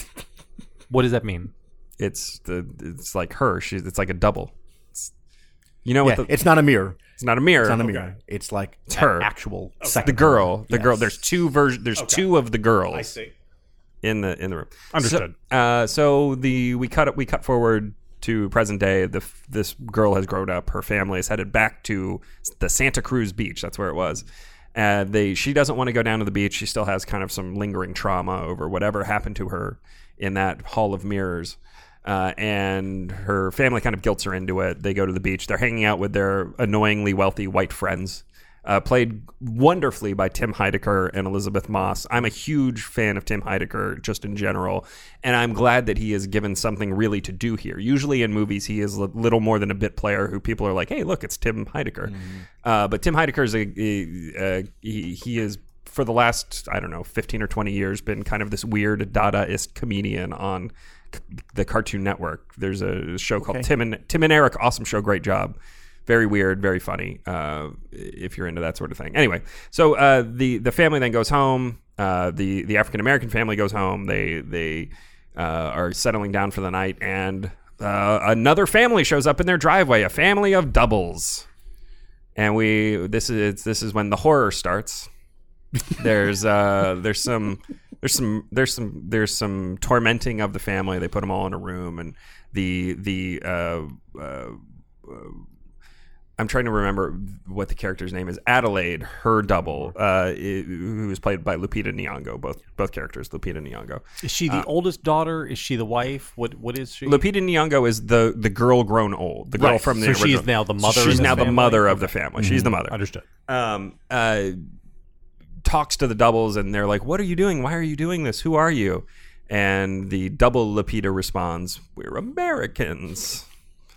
What does that mean? It's the. It's like her. She's. It's like a double. It's, you know Yeah, what? The, it's not a mirror. it's not a mirror. It's not a mirror. It's like It's her. an actual the second girl. The Yes. girl. There's two versions. There's two of the girls. I see. In the in the room. Understood. So, uh, so the we cut we cut forward to present day. The this girl has grown up. Her family is headed back to the Santa Cruz beach. That's where it was. Uh, they she doesn't want to go down to the beach. She still has kind of some lingering trauma over whatever happened to her in that hall of mirrors. Uh, and her family kind of guilts her into it. They go to the beach. They're hanging out with their annoyingly wealthy white friends, uh, played wonderfully by Tim Heidecker and Elizabeth Moss. I'm a huge fan of Tim Heidecker just in general, and I'm glad that he is given something really to do here. Usually in movies, he is a little more than a bit player who people are like, hey, look, it's Tim Heidecker. Mm-hmm. Uh, but Tim Heidecker is a, a, a he, he is for the last, I don't know, fifteen or twenty years been kind of this weird Dadaist comedian on the Cartoon Network. There's a show called okay. Tim and Tim and Eric. Awesome show. Great job. Very weird. Very funny. Uh, if you're into that sort of thing. Anyway, so uh, the the family then goes home. Uh, the the African American family goes home. They they uh, are settling down for the night, and uh, another family shows up in their driveway. A family of doubles. And we this is this is when the horror starts. There's uh, there's some. There's some there's some there's some tormenting of the family. They put them all in a room, and the the uh, uh, uh, I'm trying to remember what the character's name is. Adelaide, her double, uh, who was played by Lupita Nyong'o. Both both characters, Lupita Nyong'o. Is she the uh, oldest daughter? Is she the wife? What what is she? Lupita Nyong'o is the the girl grown old. The girl right. from the so original. she's now the mother. She's in now this the family? mother of okay. the family. Mm-hmm. She's the mother. Understood. Um. Uh. Talks to the doubles, and they're like, what are you doing? Why are you doing this? Who are you? And the double Lupita responds, we're Americans.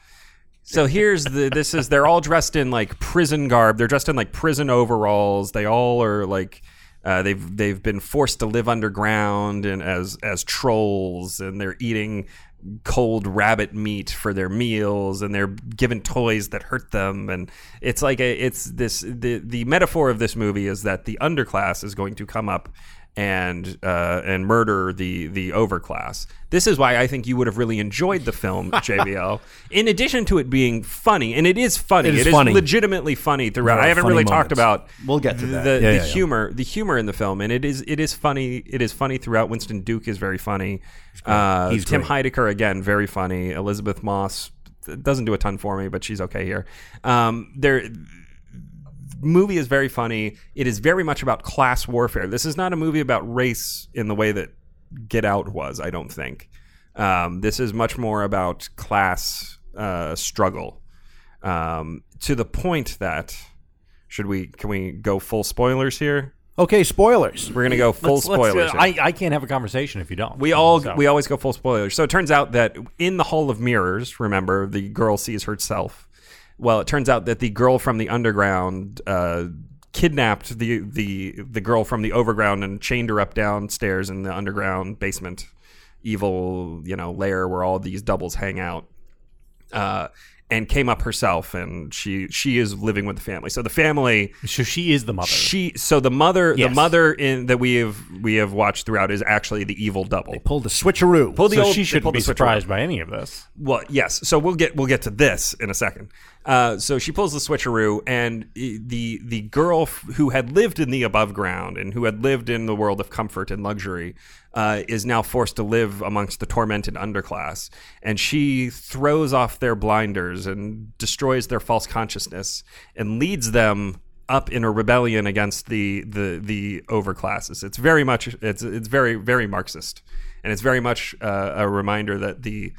So here's the this is they're all dressed in like prison garb. They're dressed in like prison overalls. They all are like uh, they've they've been forced to live underground and as as trolls, and they're eating cold rabbit meat for their meals, and they're given toys that hurt them. And it's like a, it's this the the metaphor of this movie is that the underclass is going to come up and uh, and murder the the overclass. This is why I think you would have really enjoyed the film, J B L. In addition to it being funny, and it is funny, it is, it funny. is legitimately funny throughout. I haven't really moments. talked about we'll get to that. the, yeah, the yeah, yeah. humor, the humor in the film, and it is it is funny. It is funny throughout. Winston Duke is very funny. Uh, He's Tim great. Heidecker again, very funny. Elizabeth Moss doesn't do a ton for me, but she's okay here. Um, there. Movie is very funny. It is very much about class warfare. This is not a movie about race in the way that Get Out was, I don't think. Um, this is much more about class uh, struggle, um, to the point that should we can we go full spoilers here? Okay, spoilers. We're gonna go full Let's- let's, spoilers. uh, here. I, I can't have a conversation if you don't. We all So- we always go full spoilers. So it turns out that in the Hall of Mirrors, remember, the girl sees herself. Well, it turns out that the girl from the underground uh, kidnapped the, the the girl from the overground and chained her up downstairs in the underground basement, evil, you know, lair where all these doubles hang out. Uh, and came up herself, and she she is living with the family. So the family, So she is the mother. she so the mother Yes. the mother in that we have we have watched throughout is actually the evil double. Pulled a switcheroo. Pulled the so old, she they shouldn't pulled be the switcheroo. surprised by any of this. Well, yes. So we'll get we'll get to this in a second. Uh, so she pulls the switcheroo, and the the girl f- who had lived in the above ground and who had lived in the world of comfort and luxury uh, is now forced to live amongst the tormented underclass, and she throws off their blinders and destroys their false consciousness and leads them up in a rebellion against the the the overclasses. It's very much it's it's very very Marxist, and it's very much uh, a reminder that the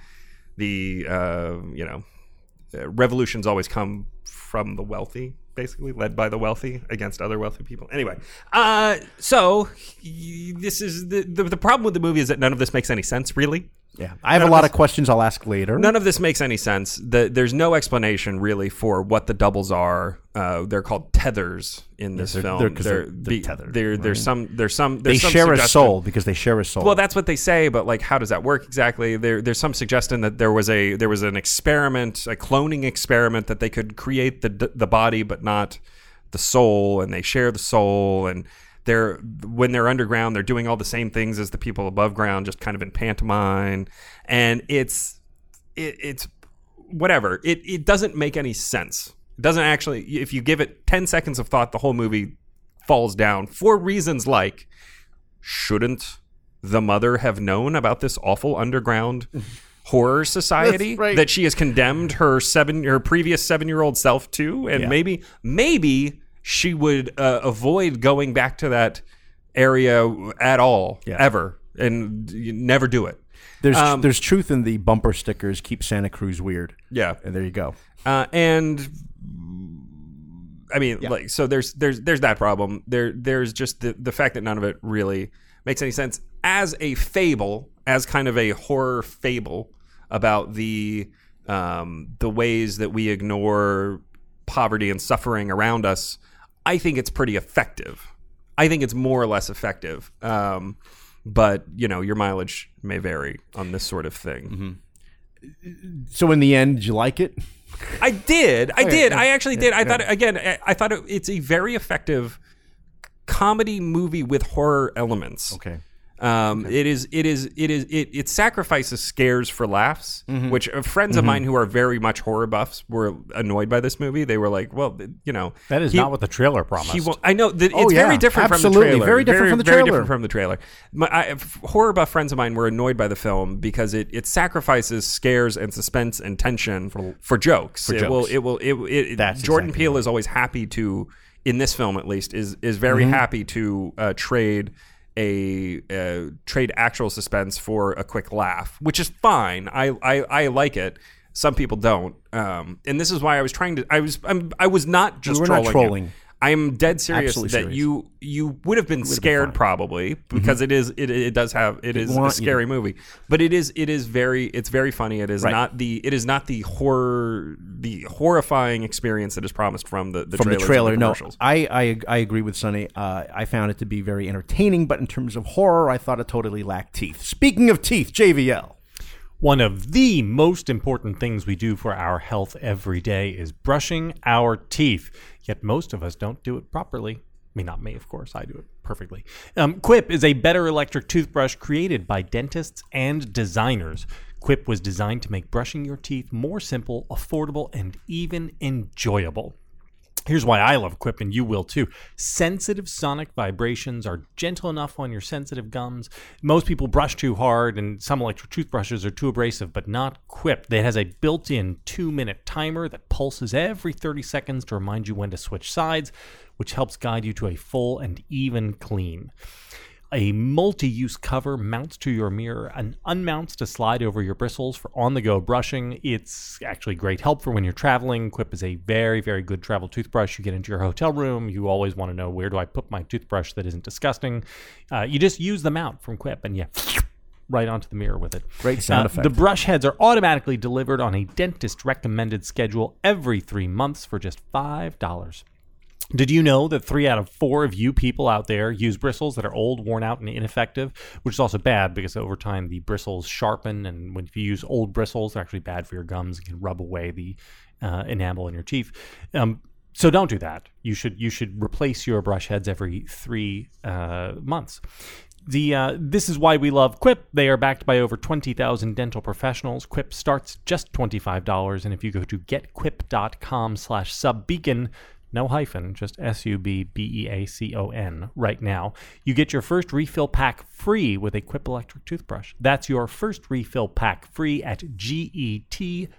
the uh, you know uh, revolutions always come from the wealthy, basically led by the wealthy against other wealthy people. Anyway, uh, so y- this is the, the the problem with the movie is that none of this makes any sense, really. Yeah, I have None a of lot this- of questions I'll ask later. None of this makes any sense. The, there's no explanation really for what the doubles are. Uh, they're called tethers in this they're- film. they're- 'cause they're- they're be- tethered, there- There's right? some. There's some. They There's some share a suggestion- soul because they share a soul. Well, that's what they say, but like, how does that work exactly? There, there's some suggestion that there was a there was an experiment, a cloning experiment, that they could create the the body but not the soul, and they share the soul, and they're when they're underground, they're doing all the same things as the people above ground, just kind of in pantomime, and it's it, it's whatever. It it doesn't make any sense. It doesn't actually. If you give it ten seconds of thought, the whole movie falls down for reasons like, shouldn't the mother have known about this awful underground horror society That's right. that she has condemned her seven her previous seven-year-old self to, and Yeah. maybe maybe she would uh, avoid going back to that area at all, Yeah. ever, and you never do it. there's um, there's truth in the bumper stickers. Keep Santa Cruz weird. Yeah. And there you go. Uh, and I mean, like, so there's there's there's that problem. There there's just the the fact that none of it really makes any sense as a fable, as kind of a horror fable about the um, the ways that we ignore poverty and suffering around us. I think it's pretty effective. I think it's more or less effective. Um, but you know, your mileage may vary on this sort of thing. So in the end, did you like it? I did. I Okay, did. yeah, I actually did. I yeah. thought, again, I, I thought it, it's a very effective comedy movie with horror elements. Okay. Um, It is. It is. It is. It, it sacrifices scares for laughs, Mm-hmm. which uh, friends of mine who are very much horror buffs were annoyed by this movie. They were like, "Well, you know, That is he- not what the trailer promised. he won't, I know that Oh, it's yeah. very different Absolutely. from the trailer. Very different from the Very trailer. different from the trailer. My, I, f- horror buff friends of mine were annoyed by the film because it, it sacrifices scares and suspense and tension for, for jokes. For it jokes. will. It will. It, it, That's Jordan exactly Peele right. is always happy to, in this film at least, is is very Mm-hmm. happy to uh, trade. A uh, trade actual suspense for a quick laugh, which is fine. I I, I like it. Some people don't, um, and this is why I was trying to. I was I'm, I was not just were trolling. not you. trolling. I'm dead serious Absolutely that serious. you you would have been scared fine. probably because it is it, it does have it is a want you scary movie, but it is it is very it's very funny. It is Right. not the it is not the horror the horrifying experience that is promised from the, the From the trailers and trailer, no, commercials. I, I I agree with Sonny. Uh, I found it to be very entertaining, but in terms of horror, I thought it totally lacked teeth. Speaking of teeth, J V L. One of the most important things we do for our health every day is brushing our teeth. Yet most of us don't do it properly. I mean, not me, of course. I do it perfectly. Um, Quip is a better electric toothbrush created by dentists and designers. Quip was designed to make brushing your teeth more simple, affordable, and even enjoyable. Here's why I love Quip, and you will too. Sensitive sonic vibrations are gentle enough on your sensitive gums. Most people brush too hard, and some electric toothbrushes are too abrasive, but not Quip. It has a built-in two-minute timer that pulses every thirty seconds to remind you when to switch sides, which helps guide you to a full and even clean. A multi-use cover mounts to your mirror and unmounts to slide over your bristles for on-the-go brushing. It's actually great help for when you're traveling. Quip is a very, very good travel toothbrush. You get into your hotel room, you always want to know, where do I put my toothbrush that isn't disgusting? Uh, you just use the mount from Quip and you right onto the mirror with it. Great sound Uh, effect. The brush heads are automatically delivered on a dentist-recommended schedule every three months for just five dollars. Did you know that three out of four of you people out there use bristles that are old, worn out, and ineffective, which is also bad because over time the bristles sharpen, and when you use old bristles, they're actually bad for your gums and can rub away the uh, enamel in your teeth. Um, so don't do that. You should you should replace your brush heads every three uh, months. The uh, this is why we love Quip. They are backed by over twenty thousand dental professionals. Quip starts just twenty-five dollars, and if you go to getquip.com slash subbeacon, no hyphen, just S U B B E A C O N right now, you get your first refill pack free with a Quip electric toothbrush. That's your first refill pack free at G-E-T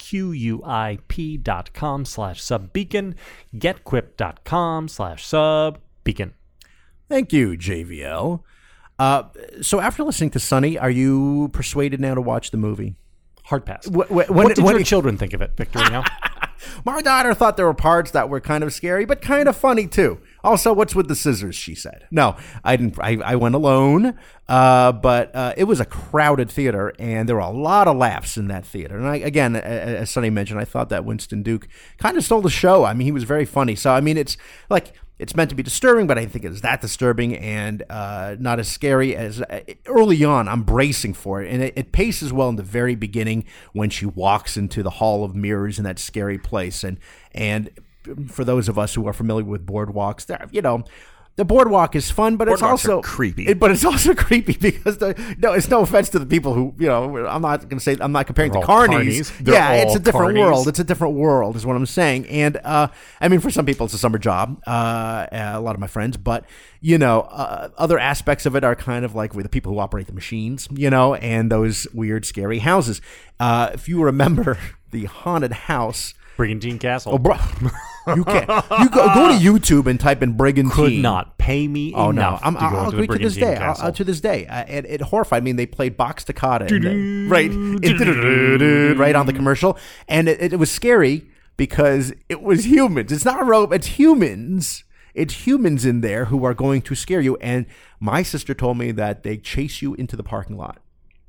Q-U-I-P dot com slash subbeacon, getquip.com slash subbeacon. Thank you, J V L. Uh, so after listening to Sonny, are you persuaded now to watch the movie? Hard pass. Wh- wh- when, what did when your it- children think of it, Victorino? My daughter thought there were parts that were kind of scary, but kind of funny too. Also, what's with the scissors? She said. No, I didn't. I, I went alone, uh, but uh, it was a crowded theater, and there were a lot of laughs in that theater. And I, again, as Sonny mentioned, I thought that Winston Duke kind of stole the show. I mean, he was very funny. So I mean, it's like. It's meant to be disturbing, but I think it's that disturbing and uh, not as scary as uh, early on. I'm bracing for it, and it, it paces well in the very beginning when she walks into the Hall of Mirrors in that scary place. And and for those of us who are familiar with boardwalks, there, you know. The boardwalk is fun, but it's Boardwalks also are creepy. It, but it's also creepy because the, no, it's no offense to the people who you know. I'm not going to say I'm not comparing They're to all carnies. carnies. They're Yeah, it's all a different carnies. world. It's a different world, is what I'm saying. And uh, I mean, for some people, it's a summer job. Uh, a lot of my friends, but you know, uh, other aspects of it are kind of like with the people who operate the machines, you know, and those weird, scary houses. Uh, if you remember the haunted house. Brigantine Castle. Oh, bro, you can't. You go, go to YouTube and type in Brigantine. Could not pay me Oh no! enough I'm, to go I'll into the agree to this Brigantine day. I'll, Castle. I'll- to this day, uh, it, it horrified me. And they played box toccata, and then- right, It- right on the commercial, and it, it was scary because it was humans. It's not a rope. It's humans. It's humans in there who are going to scare you. And my sister told me that they chase you into the parking lot.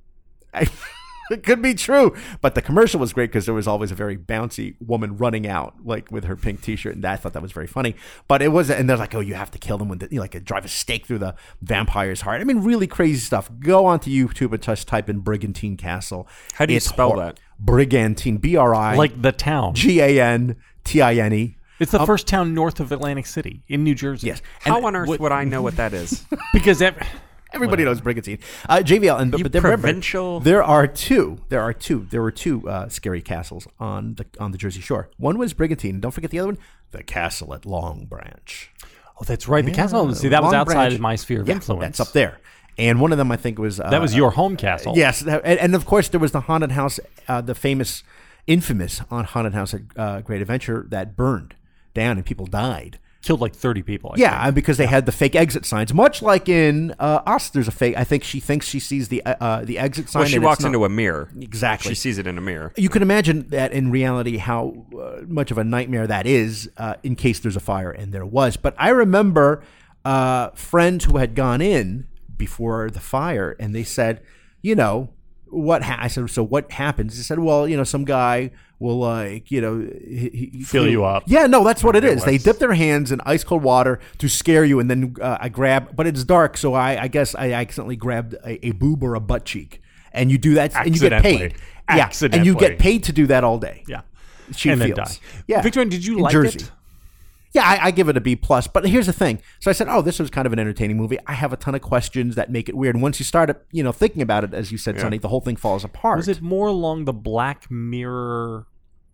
I, it could be true, but the commercial was great because there was always a very bouncy woman running out, like with her pink T-shirt, and I thought that was very funny. But it was, and they're like, "Oh, you have to kill them with, the, you know, like, drive a stake through the vampire's heart." I mean, really crazy stuff. Go onto YouTube and just type in Brigantine Castle. How do you It's spell hor- that? Brigantine, B R I Like the town. G A N T I N E. It's the first town north of Atlantic City in New Jersey. Yes, How And on earth what- would I know what that is? Because ev- everybody knows Brigantine. Uh, J V L, and but, You but remember, provincial- there are two. There are two. There were two uh, scary castles on the on the Jersey Shore. One was Brigantine. And don't forget the other one, the castle at Long Branch. oh, that's right. The castle. See, that was Long outside Branch. of my sphere of Yeah, influence. that's up there. And one of them, I think, was uh, That was your home castle. Yes, that- and, and of course there was the haunted house, uh, the famous, infamous on haunted house at uh, Great Adventure that burned down and people died. Killed like thirty people. I Yeah, and because they had the fake exit signs, much like in uh, Us. There's a fake. I think she thinks she sees the uh, uh, the exit sign. Well, she and walks it's not. into a mirror. Exactly. She sees it in a mirror. You can imagine that in reality how uh, much of a nightmare that is uh, in case there's a fire, and there was. But I remember uh, friends who had gone in before the fire, and they said, you know, what ha-? I said, so what happens? They said, well, you know, some guy will like, you know, he, he, Fill you up. Yeah, no, that's what it is. They was. dip their hands in ice cold water to scare you, and then uh, I grab, but it's dark, so I, I guess I accidentally grabbed a, a boob or a butt cheek, and you do that, and you get Accidentally. paid. Yeah, and you get Accidentally. paid to do that all day. Yeah. She and then feels. die. Yeah, Victorine, did you In like Jersey. it? Yeah, I, I give it a B plus. But here's the thing. So I said, "Oh, this was kind of an entertaining movie." I have a ton of questions that make it weird. And once you start, you know, thinking about it, as you said, Sonny, the whole thing falls apart. Was it more along the Black Mirror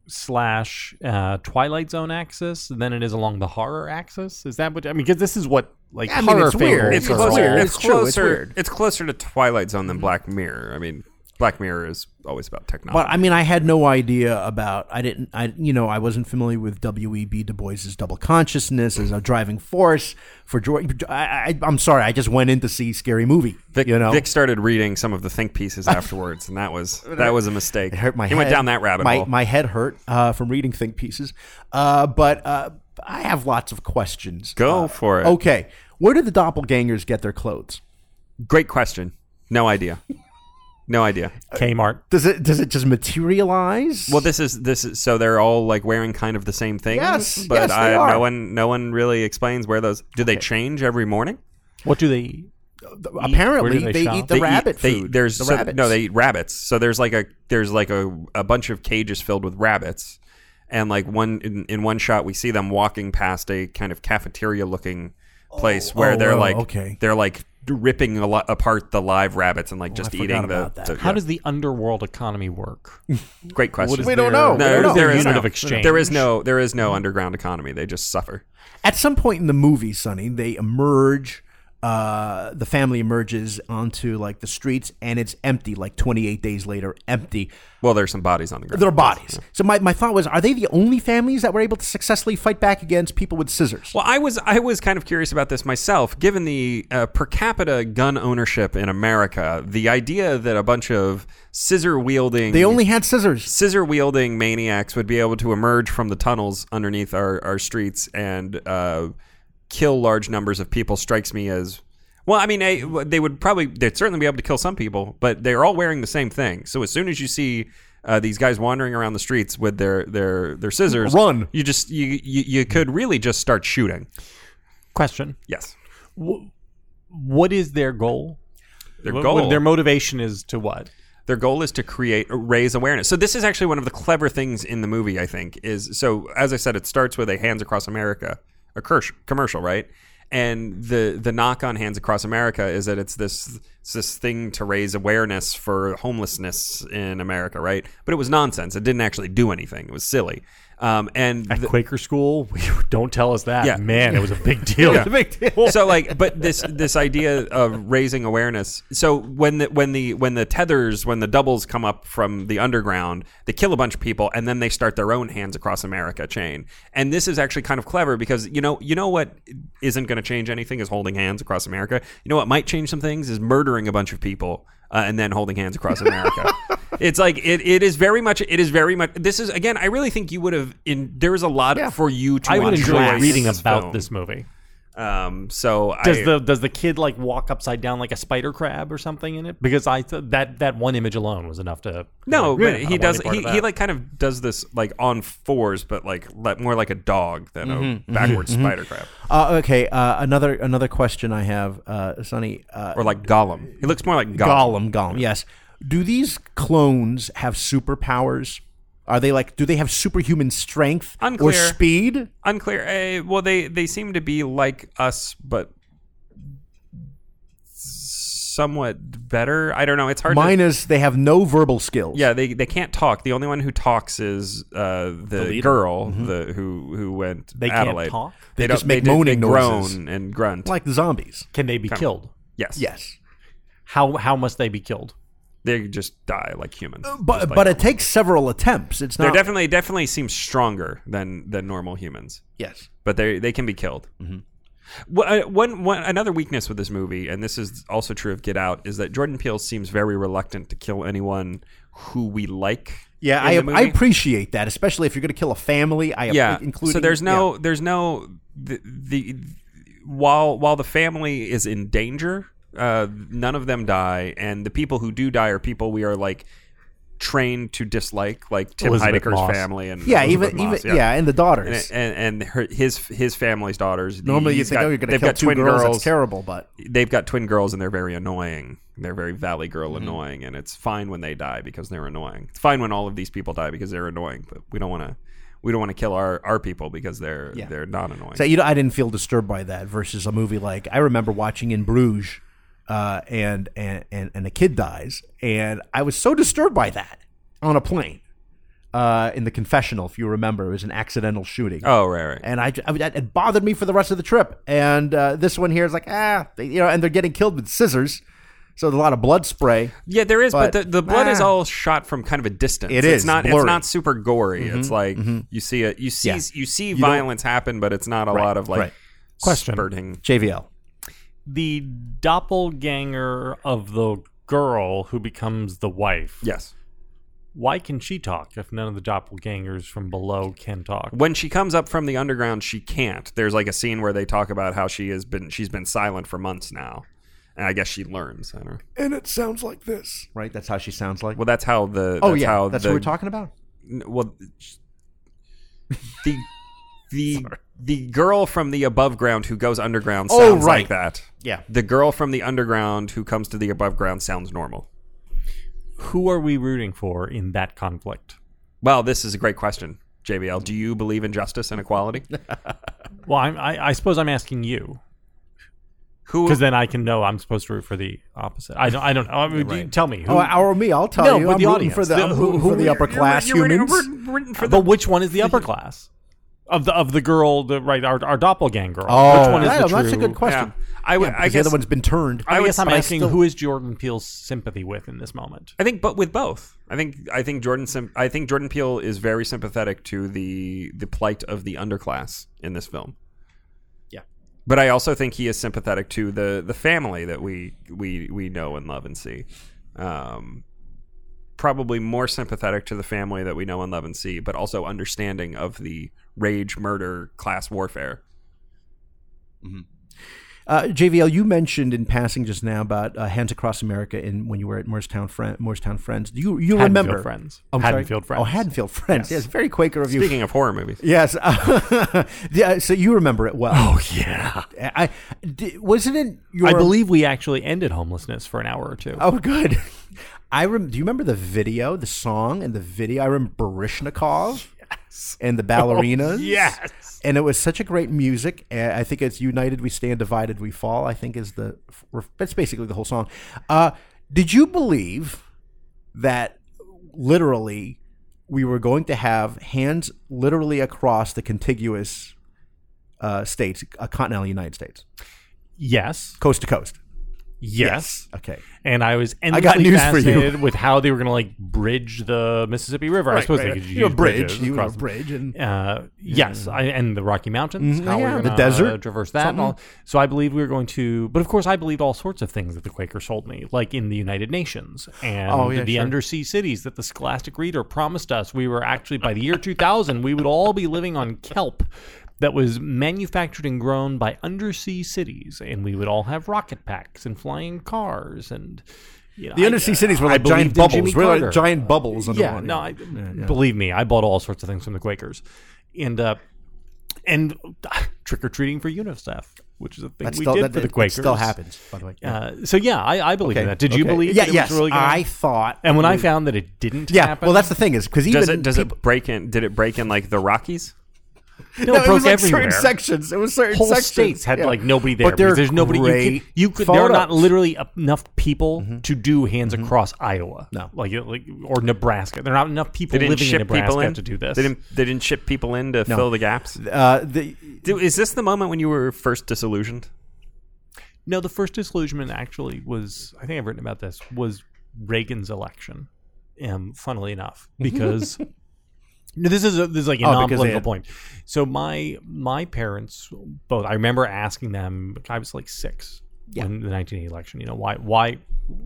slash uh, Twilight Zone axis than it is along the horror axis? Is that what I mean? Because this is what like I mean, horror it's weird. fables It's It's are closer. all- weird. It's It's true. It's closer. weird. It's closer to Twilight Zone than Black Mirror. I mean, Black Mirror is always about technology. But I mean, I had no idea about. I didn't. I you know, I wasn't familiar with W E B Du Bois's double consciousness as a driving force for George. I, I, I'm sorry. I just went in to see Scary Movie. Vic, you know, Vic started reading some of the think pieces afterwards, and that was that was a mistake. It hurt my he head. went down that rabbit my, hole. My head hurt uh, from reading think pieces. Uh, but uh, I have lots of questions. Go Uh, for it. Okay, where did the doppelgangers get their clothes? Great question. No idea. No idea. Kmart. Does it does it just materialize? Well, this is this is so they're all like wearing kind of the same things. Yes, but yes, they I, are. no one no one really explains where those. Do they change every morning? What do they eat? Apparently, Where do they they, shop? eat the They rabbit eat, they, food. There's the so- rabbits. no, they eat rabbits. So there's like a there's like a, a bunch of cages filled with rabbits, and like one in, in one shot we see them walking past a kind of cafeteria looking place where oh, they're oh, like okay. they're like ripping a lo- apart the live rabbits and like just I forgot eating the, about that. the- How yeah. does the underworld economy work? Great question. What is We don't their- know. No, We don't know. there their is unit no of exchange? There is no there is no underground economy. They just suffer. At some point in the movie, Sonny, they emerge. Uh, the family emerges onto like the streets, and it's empty. Like twenty-eight days later, empty. Well, there's some bodies on the ground. There are bodies. So my, my thought was, are they the only families that were able to successfully fight back against people with scissors? Well, I was I was kind of curious about this myself, given the uh, per capita gun ownership in America. The idea that a bunch of scissor wielding They only had scissors. scissor wielding maniacs would be able to emerge from the tunnels underneath our, our streets and uh, kill large numbers of people strikes me as well. I mean, they, they would probably they'd certainly be able to kill some people, but they're all wearing the same thing. So as soon as you see uh, these guys wandering around the streets with their their their scissors, Run. You just you you, you could really just start shooting. Question. Yes, What is their goal? their What- goal. what- their motivation is to what? Their goal is to create, raise awareness. So this is actually one of the clever things in the movie, I think, is, so as I said, it starts with a Hands Across America, a cur- commercial, right? And the the knock on Hands Across America is that it's this it's this thing to raise awareness for homelessness in America, right? But it was nonsense. It didn't actually do anything. It was silly. Um, and At the- Quaker school, we, don't tell us that. Yeah. Man, it was a big deal. Yeah. Big deal. so like but this this idea of raising awareness, so when the when the when the tethers when the doubles come up from the underground, they kill a bunch of people and then they start their own Hands Across America chain. And this is actually kind of clever because you know you know what isn't going to change anything is holding hands across America. You know what might change some things is murdering a bunch of people uh, and then holding hands across America. It's like it, it is very much it is very much this is again I really think you would have in there was a lot Yeah. for you to I would enjoy enjoy reading this about film. this movie. Um, so Does I, the does the kid like walk upside down like a spider crab or something in it? Because I th- that that one image alone was enough to no, like, but I he don't want does any part he, of he that. like kind of does this like on fours, but like le- more like a dog than Mm-hmm, a backwards spider crab, Uh, okay, uh, another another question I have, uh, Sonny. Uh, or like Gollum. He looks more like Gollum. Gollum, Gollum. Yes. Do these clones have superpowers? Are they like? Do they have superhuman strength or Unclear. speed? Unclear. Uh, well, they they seem to be like us, but somewhat better. I don't know. It's hard. to... Minus, they have no verbal skills. Yeah, they they can't talk. The only one who talks is uh, the, leader. girl, the who who went. They can't Adelaide. talk? They don't- just make they, moaning they noises. groan and grunt. like the zombies. Can they be killed? yes, Yes, How how must they be killed? they just die like humans. but Just like but it normal. takes several attempts. It's They're not. definitely definitely seem stronger than than normal humans, yes. but they they can be killed. Mm-hmm. Well, uh, one one another weakness with this movie, and this is also true of Get Out, is that Jordan Peele seems very reluctant to kill anyone who we like. Yeah, in I the I movie. appreciate that, especially if you're going to kill a family. I yeah. including So there's no yeah. there's no the, the while while the family is in danger, uh, none of them die, and the people who do die are people we are like trained to dislike, like Tim Elizabeth Heidecker's Moss. family and yeah, Elizabeth even Moss, even yeah. and the daughters. and and, and her, his his family's daughters. Normally, you he's think, got- oh, you're going to they've kill got two twin girls. girls. That's terrible, but They've got twin girls, and they're very annoying. They're very Valley Girl Mm-hmm. annoying, and it's fine when they die because they're annoying. It's fine when all of these people die because they're annoying, but we don't want to. We don't want to kill our, our people because they're Yeah. they're not annoying. So you know, I didn't feel disturbed by that. Versus a movie like I remember watching In Bruges, uh, and, and and and a kid dies, and I was so disturbed by that on a plane, uh, in the confessional. If you remember, it was an accidental shooting. oh right, right. And I, I it bothered me for the rest of the trip. And uh, this one here is like ah, they, you know, and they're getting killed with scissors, so there's a lot of blood spray. Yeah, there is, but, But, the, the blood is ah. all shot from kind of a distance. It it's is, not. It's blurry. not super gory. It's like you see it. You see Yeah. you see don't- violence happen, but it's not a lot of like right. Question. spurting. J V L. The doppelganger of the girl who becomes the wife. Yes. Why can she talk if none of the doppelgangers from below can talk? When she comes up from the underground, she can't. There's like a scene where they talk about how she has been she's been silent for months now. And I guess she learns. I don't know. And it sounds like this, right? That's how she sounds like. Well, that's how the. oh that's yeah, how that's the, what we're talking about. N- Well, the the the girl from the above ground who goes underground Oh, sounds right. like that. Yeah. The girl from the underground who comes to the above ground sounds normal. Who are we rooting for in that conflict? Well, this is a great question, J B L. Do you believe in justice and equality? Well, I'm, I, I suppose I'm asking you, Who? because then I can know I'm supposed to root for the opposite. I don't. I don't know. I mean, you tell me. Who, Oh, or me? I'll tell No, you. but I'm the rooting audience. for the, The- I'm who- rooting who- for the upper class humans. but which one is the upper class? Of the of the girl, the right, our, our doppelganger. Oh, which one is right, the true? that's a good question. Yeah. I would. Yeah, I because the guess. other one's been turned. I, I would- guess I'm but I asking still- who is Jordan Peele's sympathy with in this moment? I think, but with both. I think. I think Jordan. Sim- I think Jordan Peele is very sympathetic to the the plight of the underclass in this film. Yeah. But I also think he is sympathetic to the the family that we we we know and love and see. Um, probably more sympathetic to the family that we know and love and see, but also understanding of the rage, murder, class warfare. Uh, J V L, you mentioned in passing just now about uh, Hands Across America in when you were at Morristown, Friend, Morristown Friends. Do you you Haddonfield remember? Friends. Oh, I'm sorry? Haddonfield Friends. Oh, Haddonfield Friends. Yes, very Quaker of you. Speaking of horror movies, Yes. yeah, so you remember it well. Oh yeah. I, di- wasn't it your... I believe we actually ended homelessness for an hour or two. Oh, good. I rem- Do you remember the video, the song and the video? I remember Baryshnikov yes. and the ballerinas. Oh, yes. And it was such a great music. Uh, I think it's United We Stand, Divided We Fall, I think is the... That's basically the whole song. Uh, did you believe that literally we were going to have hands literally across the contiguous uh, states, uh, continental United States, Yes. coast to coast? Yes. Okay. And I was endlessly got news for you. fascinated with how they were going to like bridge the Mississippi River. I suppose they could you know, use bridge, bridges you know, across- bridge, and Uh, yes, I, and the Rocky Mountains, Mhm, how yeah, we're the gonna, desert, uh, traverse that. And all. So I believed we were going to, but of course I believed all sorts of things that the Quakers told me, like in the United Nations and Oh, yeah, the sure. undersea cities that the Scholastic Reader promised us. We were actually, by the year two thousand, we would all be living on kelp that was manufactured and grown by undersea cities, and we would all have rocket packs and flying cars and... You know, the I- undersea cities were I like believed giant in Jimmy bubbles. Really, Carter. like giant bubbles. Yeah, underwater. no, I, believe me, I bought all sorts of things from the Quakers, and uh, and trick or treating for UNICEF, which is a thing That's we still, did that, for the that Quakers. still happens, by the way. Yeah. Uh, so yeah, I, I believe in that. Did you okay. believe? Yeah, that it yes. Was really gonna, I thought. and when I found that it didn't yeah. happen, Well, that's the thing is because even does it does people, it break in? Did it break in like the Rockies? no, no, it it broke was like everywhere. certain sections. It was certain Whole sections. states had Yeah. like nobody there. But they're because there's nobody. You great could, you could there are not photos. literally enough people to do hands across Iowa. No. like like or Nebraska. There are not enough people They didn't living in ship Nebraska people in to do this. They didn't. They didn't ship people in to fill the gaps. Uh, the, Dude, is this the moment when you were first disillusioned? No, the first disillusionment actually was, I think I've written about this, was Reagan's election. Um, funnily enough, because no, this is a, this is like a Oh, because non-political they had- point. So my my parents both, I remember asking them, I was like six Yeah. in the nineteen eighty election. You know, why why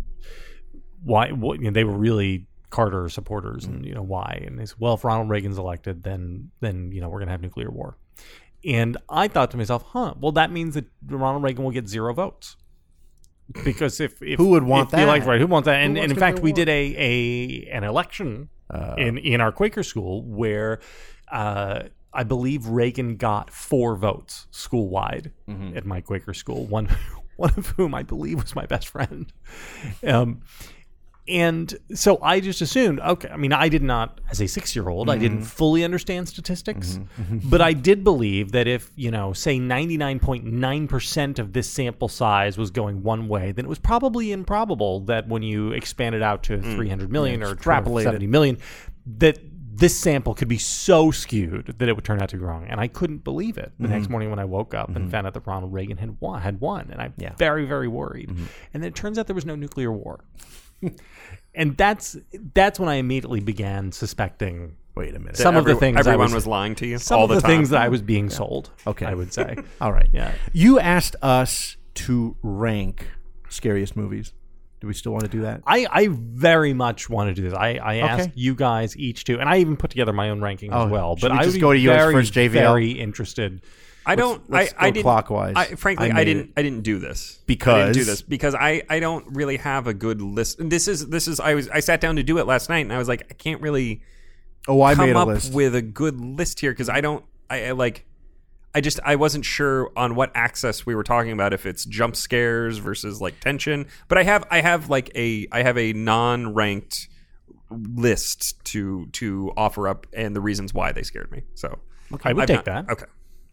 why what, you know, they were really Carter supporters, and you know why. And they said, well, if Ronald Reagan's elected, then then you know we're gonna have nuclear war. And I thought to myself, huh, well, that means that Ronald Reagan will get zero votes. Because if, if Who would want if you like, that? right? Who wants that? And, Who and wants in fact, nuclear we war? did a, a an election Uh, in in our Quaker school where uh, I believe Reagan got four votes school wide Mm-hmm. at my Quaker school. One one of whom I believe was my best friend. Um, and so I just assumed, okay, I mean, I did not, as a six-year-old, I didn't fully understand statistics, but I did believe that if, you know, say ninety-nine point nine percent of this sample size was going one way, then it was probably improbable that when you expand it out to three hundred million or extrapolate it. seventy million, that this sample could be so skewed that it would turn out to be wrong. And I couldn't believe it the next morning when I woke up and found out that Ronald Reagan had won, had won. And I'm Yeah. very, very worried. And then it turns out there was no nuclear war. And that's that's when I immediately began suspecting wait a minute. some of the Every- things I everyone was, was, lying to you. some all of the, the time. things that I was being sold. Okay. I would say. All right. Yeah. You asked us to rank scariest movies. Do we still want to do that? I, I very much want to do this. I, I asked Okay. you guys each to, and I even put together my own ranking Oh, as well. should But we I just would go be to yours very, first, J V L? very interested. I don't. let's I, I go didn't. clockwise. I, frankly, I I, made didn't. it. I didn't do this I Because? didn't do this because I, I don't really have a good list. And this is this is. I was I sat down to do it last night, and I was like, I can't really Oh, I come made a up list. with a good list here because I don't. I, I like. I just I wasn't sure on what axis we were talking about, if it's jump scares versus like tension. But I have I have like a I have a non-ranked list to to offer up and the reasons why they scared me. So I would I've take not- that. Okay.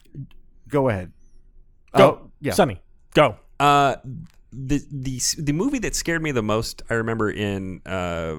Go ahead. Go, Oh, yeah. Sonny. Go. Uh, the the the movie that scared me the most, I remember in uh,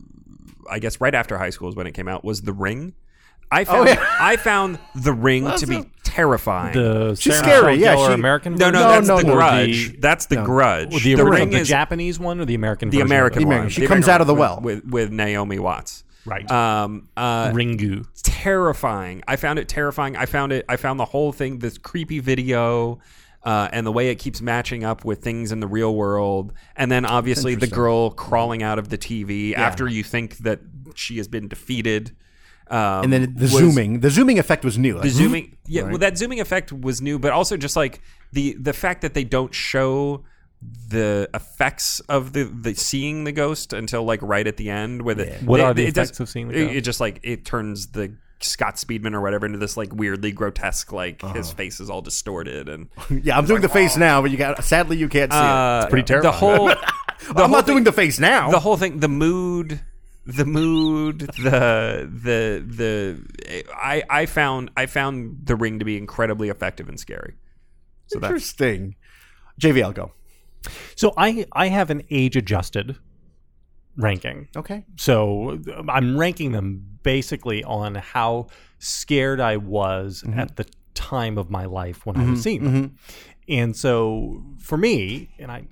I guess right after high school is when it came out, was The Ring. I found Oh, yeah. I found The Ring to be terrifying. The She's Sarah scary, Michelle yeah, Gellar she- American no, no, version? that's no, The no. Grudge. The- that's The no. Grudge. the, the original, Ring the is Japanese one or the American the version? American The one. American. She The comes American out of the one well. with with Naomi Watts. Right. Um. Uh. Ringu. Terrifying. I found it terrifying. I found it. I found the whole thing, this creepy video, uh, and the way it keeps matching up with things in the real world, and then obviously the girl crawling out of the T V after you think that she has been defeated. Um, And then the was- zooming. The zooming effect was new. the Like, zooming, yeah. Right. Well, that zooming effect was new, but also just like the the fact that they don't show the effects of the, the seeing the ghost until like right at the end. Where the What it- are the it does- effects of seeing the it- ghost? It just like it turns the Scott Speedman or whatever into this like weirdly grotesque, like Uh-huh. his face is all distorted and yeah, I'm doing the face now, but you got sadly you can't see uh, it. pretty terrifying. The whole, the I'm whole not thing- doing the face now. the whole thing, the mood, the mood, the the the. I I found I found The Ring to be incredibly effective and scary. So that's Interesting. J V L, go. So I I have an age adjusted ranking. Okay. So I'm ranking them basically on how scared I was Mm-hmm. at the time of my life when I was seeing them. And so for me, and I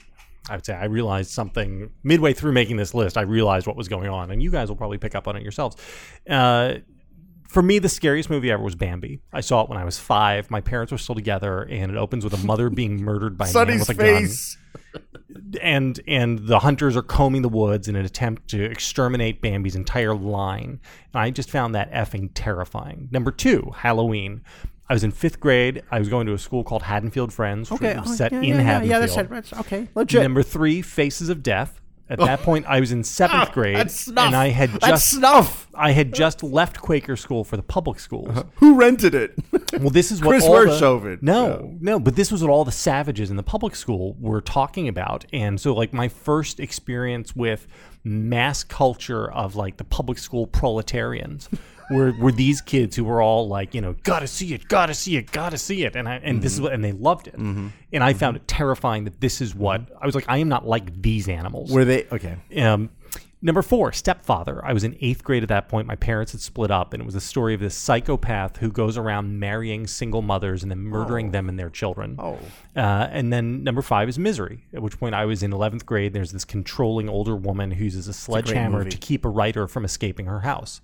I would say I realized something midway through making this list. I realized what was going on, and you guys will probably pick up on it yourselves. Uh, for me, the scariest movie ever was Bambi. I saw it when I was five. My parents were still together, and it opens with a mother being murdered by a man Sonny's with a face. gun. And and the hunters are combing the woods in an attempt to exterminate Bambi's entire line. And I just found that effing terrifying. Number two, Halloween. I was in fifth grade. I was going to a school called Haddonfield Friends, which Okay. was oh, set yeah, in yeah, yeah, Haddonfield. Yeah, that's, that's okay. Legit. Number three, Faces of Death. At that point, I was in seventh grade, That's snuff. and I had That's just snuff. I had just left Quaker school for the public schools. Who rented it? Well, this is what Chris all the- Wershove. No, Yeah. no, but this was what all the savages in the public school were talking about, and so like my first experience with mass culture of like the public school proletarians were were these kids who were all like, you know, gotta see it, gotta see it, gotta see it, and I and this is what and they loved it, and I found it terrifying that this is what I was like. I am not like these animals. Were they okay? Um, number four, Stepfather. I was in eighth grade at that point. My parents had split up, and it was the story of this psychopath who goes around marrying single mothers and then murdering them and their children. Oh. Uh, and then number five is Misery, at which point I was in eleventh grade. There's this controlling older woman who uses a sledgehammer movie. to keep a writer from escaping her house.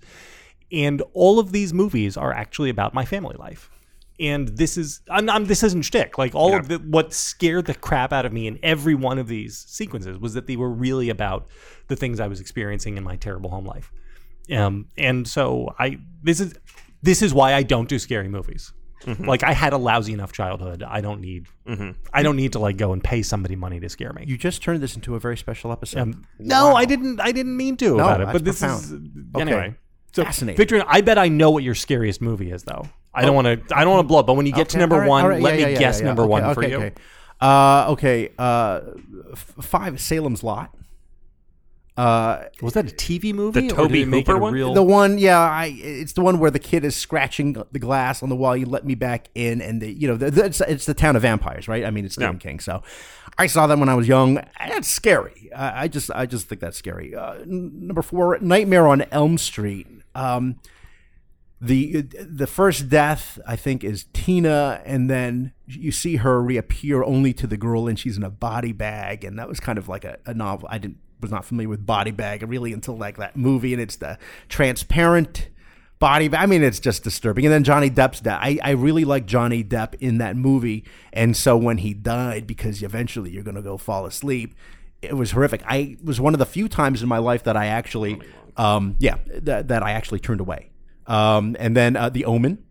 And all of these movies are actually about my family life. And this is, I'm, I'm, this isn't shtick. Like all of the, what scared the crap out of me in every one of these sequences was that they were really about the things I was experiencing in my terrible home life. Um, and so I, this is, this is why I don't do scary movies. Mm-hmm. Like I had a lousy enough childhood. I don't need, I don't need to like go and pay somebody money to scare me. You just turned this into a very special episode. Um, no, I didn't. I didn't mean to No, about it. that's But this profound. is Okay. anyway. So, Fascinating. Victor, I bet I know what your scariest movie is, though. I don't want to. I don't want to blow up. But when you get to Okay, number all right, one, all right, let yeah, me yeah, guess yeah, yeah. number Okay, one okay, for you. Okay. Uh, okay. Uh, f- five, Salem's Lot. Uh, Was that a T V movie? The or did Toby it make Hooper it a one? real- the one, yeah, I. It's the one where the kid is scratching the glass on the wall. You let me back in, and the, you know, the, the, it's, it's the town of vampires, right? I mean, it's Stephen Yeah. King. So, I saw that when I was young. That's scary. I, I just, I just think that's scary. Uh, n- number four, Nightmare on Elm Street. Um, the the first death, I think, is Tina, and then you see her reappear only to the girl, and she's in a body bag, and that was kind of like a, a novel. I didn't was not familiar with body bag really until like that movie, and it's the transparent body bag. I mean, it's just disturbing. And then Johnny Depp's death. I, I really like Johnny Depp in that movie, and so when he died, because eventually you're going to go fall asleep, it was horrific. I it was one of the few times in my life that I actually, um, yeah, that, that I actually turned away. Um, and then uh, The Omen.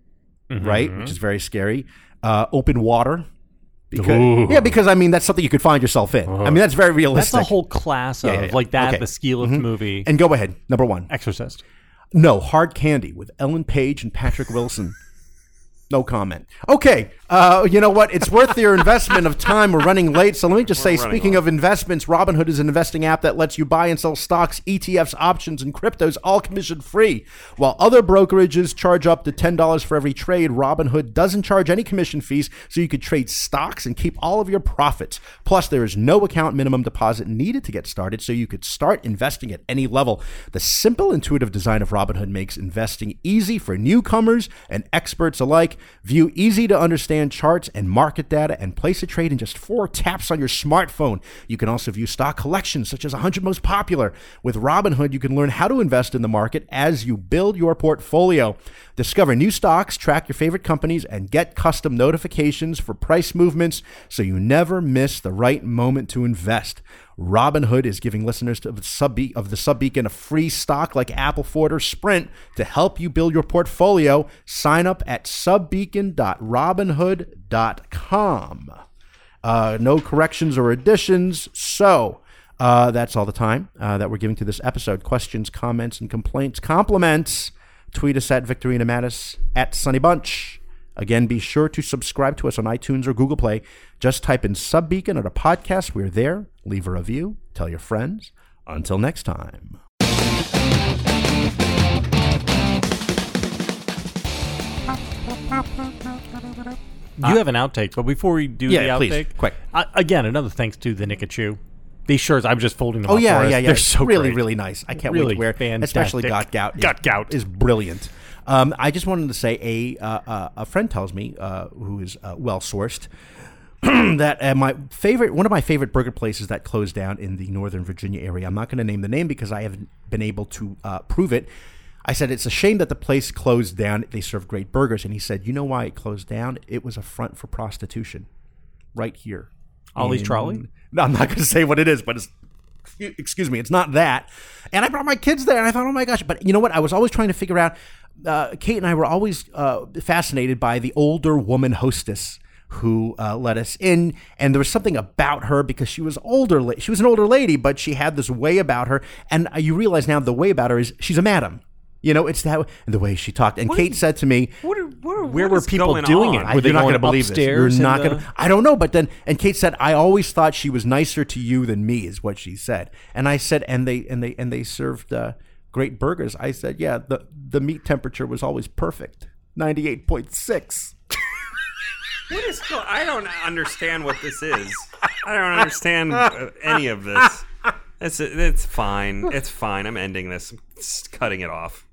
right? Which is very scary. Uh, open water. Because, yeah, because I mean that's something you could find yourself in. I mean that's very realistic. That's a whole class of Yeah, yeah, yeah. like that. Okay. The ski lift movie, And go ahead, number one. Exorcist. No, Hard Candy with Ellen Page and Patrick Wilson. No comment. Okay, uh, you know what? It's worth your investment of time. We're running late, so let me just say, speaking of investments, Robinhood is an investing app that lets you buy and sell stocks, E T Fs, options, and cryptos, all commission-free. While other brokerages charge up to ten dollars for every trade, Robinhood doesn't charge any commission fees, so you could trade stocks and keep all of your profits. Plus, there is no account minimum deposit needed to get started, so you could start investing at any level. The simple, intuitive design of Robinhood makes investing easy for newcomers and experts alike. View easy-to-understand charts and market data and place a trade in just four taps on your smartphone. You can also view stock collections, such as one hundred most popular. With Robinhood, you can learn how to invest in the market as you build your portfolio. Discover new stocks, track your favorite companies, and get custom notifications for price movements so you never miss the right moment to invest. Robinhood is giving listeners of the Sub of the Subbeacon a free stock like Apple, Ford, or Sprint to help you build your portfolio. Sign up at subbeacon dot robinhood dot com. Uh, no corrections or additions. So uh, that's all the time uh, that we're giving to this episode. Questions, comments, and complaints, compliments. Tweet us at Victorina Mattis, at Sunny Bunch. Again, be sure to subscribe to us on iTunes or Google Play. Just type in Subbeacon or a podcast. We're there. Leave a review. Tell your friends. Until next time. You have an outtake, but before we do Yeah, the please. outtake, Quick. Uh, again, another thanks to the Nikachu. These shirts, I'm just folding them Oh, up yeah, for us. yeah, yeah. They're so really, great. really nice. I can't wait Really to wear it. Especially fantastic. Got Gout. is- Got Gout. is brilliant. Um, I just wanted to say a uh, uh, a friend tells me, uh, who is uh, well-sourced, that uh, my favorite, one of my favorite burger places that closed down in the Northern Virginia area, I'm not going to name the name because I haven't been able to uh, prove it. I said, it's a shame that the place closed down. They serve great burgers. And he said, you know why it closed down? It was a front for prostitution right here. Ollie's in- Trolley? No, I'm not going to say what it is, but it's, excuse me, it's not that. And I brought my kids there and I thought, oh my gosh. But you know what? I was always trying to figure out, uh, Kate and I were always uh, fascinated by the older woman hostess who uh, let us in, and there was something about her because she was older. la- She was an older lady, but she had this way about her, and uh, you realize now the way about her is she's a madam. You know, it's that the way she talked. And Kate said to me, What are, what are, Where what were is people going doing on? it? I, Were they you're not going going to believe this. You're upstairs in not the- going to. I don't know, but then, and Kate said, I always thought she was nicer to you than me, is what she said. And I said, and they and they and they served uh, great burgers. I said, yeah, the the meat temperature was always perfect, ninety-eight point six. What is go- I don't understand what this is. I don't understand uh, any of this. It's it's fine. It's fine. I'm ending this. I'm just cutting it off.